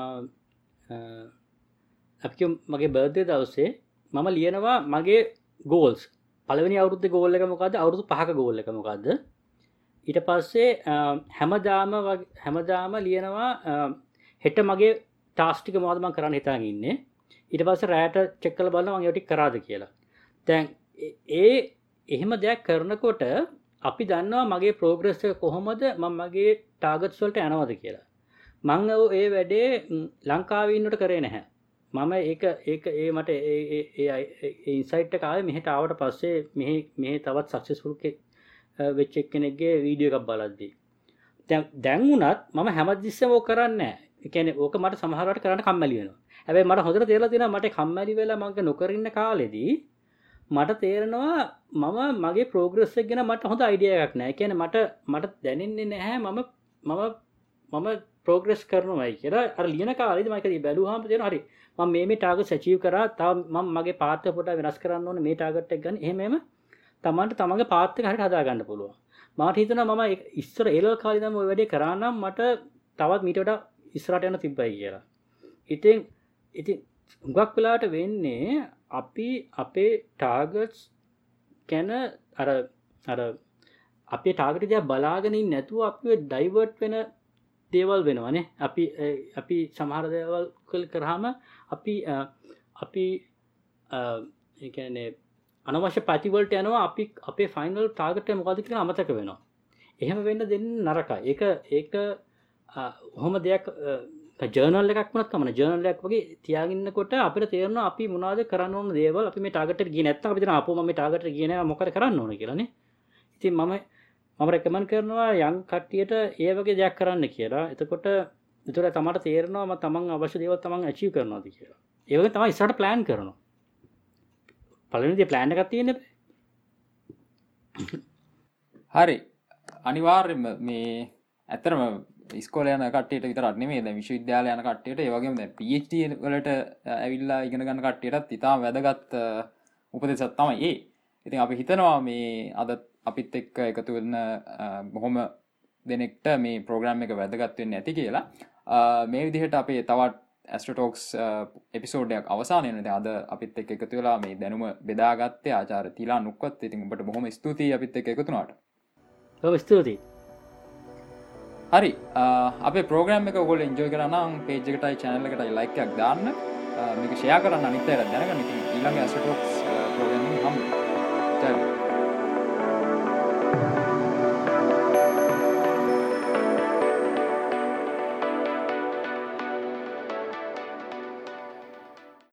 Speaker 3: අපි මගේ බර්ත්ඩේ දවසේ මම ලියනවා මගේ ගෝල්ස්. පළවෙනි අවුරුද්දේ ගෝල් එක මොකද්ද? අවුරුදු 5ක ගෝල් එක මොකද්ද? ඊට පස්සේ හැමදාම ලියනවා හෙට මගේ ටාස්ක් ටික මොකද්ද මම කරන්න හිතාගෙන ඉන්නේ. ඊට පස්සේ රැට චෙක් කරලා බලනවා මම ඒක ටික කරාද කියලා. දැන් එහෙම දෙයක් කරනකොට අපි දන්නවා මගේ ප්‍රෝග්‍රස් එක කොහොමද මම මගේ ටාගට්ස් වලට යනවද කියලා. මම ඒ වැඩේ ලංකාවේ ඉන්නකොට කරේ නැහැ. මම ඒක මට ඉන්සයිට් එක ආවේ මෙහෙට ආවට පස්සේ මෙහෙ තවත් සක්සස්ෆුල් වෙච්ච කෙනෙක්ගේ වීඩියෝ එකක් බලද්දී. දැන් උනත් මම හැමතිස්සෙම ඕක කරන්නේ නැහැ. කියන්නේ ඕක මට සමහරවට කරන්න කම්මැලි වෙනවා. හැබැයි මට හොඳට තේරලා තියෙනවා මට කම්මැලි වෙලා මම නොකර ඉන්න කාලෙදී මට තේරෙනවා මම මගේ ප්‍රෝග්‍රස් එක ගැන මට හොඳ අයිඩියා එකක් නැහැ. ඒ කියන්නේ මට දැනෙන්නේ නැහැ මම ප්‍රෝග්‍රස් කරනවායි කියලා. අර ලියන කාලේදී මම ඒක බැලුවාම තේරෙනවා හරි මම මේ ටාගට්ස් අචීව් කරා. තව මම මගේ පාත් එක පොඩ්ඩක් වෙනස් කරන්න ඕනේ මේ ටාගට් එක ගන්න. එහෙම තමන්ට තමන්ගේ පාත් එක හරියට හදා ගන්න පුළුවන්. මට හිතෙනවා මම ඉස්සර ඒ ලෙවල් කාලේ ඉඳන් ওই වැඩේ කරා නම් මට තවත් මීට වඩා ඉස්සරහට යන්න තිබ්බයි කියලා. ඉතින් හුඟක් වෙලාවට වෙන්නේ අපි අපේ ටාගට්ස් ගැන අර අපේ ටාගට් එක දිහා බලාගෙන ඉන්නේ නැතුව අපි ඩයිවර්ට් වෙන දේවල් වෙනවානේ. අපි සමහර දේවල් කරාම අපි ඒ කියන්නේ අනවශ්‍ය පැතිවලට යනවා. අපි අපේ ෆයිනල් ටාගට් එක මොකද්ද කියලා අමතක වෙනවා. එහෙම වෙන්න දෙන්න නරකයි. ඒක ඔහොම දෙයක් ජර්නල් එකක් වුණත් කමන ජර්නල් එකක් වගේ තියාගන්නකොට අපිට තේරෙනවා අපි මොනවද කරන්න ඕන දේවල් අපි මේ ටාගට් එකට ගියේ නැත්නම් අපි හිතනවා අපෝ මම මේ ටාගට් එකට ගියේ නැහැ මොකද කරන්න ඕන කියලානේ. ඉතින් මම රෙකමන්ඩ් කරනවා යම් කට්ටියට ඒ වගේ දෙයක් කරන්න කියලා. එතකොට තමයි තේරෙනවා තමන් අවශ්‍ය දේවල් තමන් අචීව් කරනවාද කියලා. ඒ වගේ තමයි ඉස්සරහට ප්ලෑන් කරනවා. පළවෙනි දේ ප්ලෑන් එකක් තියෙන්න බෑ.
Speaker 2: හරි අනිවාර්යෙන්ම මේ ඇත්තටම ඉස්කෝලේ යන කට්ටියට විතරක් නෙමෙයි දැන් විශ්වවිද්‍යාලේ යන කට්ටියට ඒ වගේම දැන් PhD වලට ඇවිල්ලා ඉගෙන ගන්න කට්ටියටත් ඉතාම වැදගත් උපදෙසක් තමයි ඒ. ඉතින් අපි හිතනවා මේ අද අපිත් එක්ක එකතු වෙන බොහොම දෙනෙක්ට මේ ප්‍රෝග්‍රෑම් එක වැදගත් වෙන්නේ නැති කියලා. මේ විදිහට අපේ තවත් ඇස්ට්‍රෝටොක්ස් එපිසෝඩ් එකක් අවසානය වෙනවා. අද අපිත් එක්ක එකතු වෙලා මේ දැනුම බෙදාගත්තේ ආචාර්ය තිලා නුක්වත්. ඉතින් ඔබට බොහොම ස්තුතියි අපිත් එක්ක එකතු වුණාට.
Speaker 3: ඔව් ස්තුතියි.
Speaker 2: හරි අපේ ප්‍රෝග්‍රෑම් එක ඔයගොල්ලෝ එන්ජොයි කරා නම් පේජ් එකටයි channel එකටයි like එකක් දාන්න. මේක ෂෙයා කරන්න අනිත් අයට දැනගන්න. ඉතින් ඊළඟ ඇස්ට්‍රෝටොක්ස් ප්‍රෝග්‍රෑම් එකෙන් හම්බ වෙමු.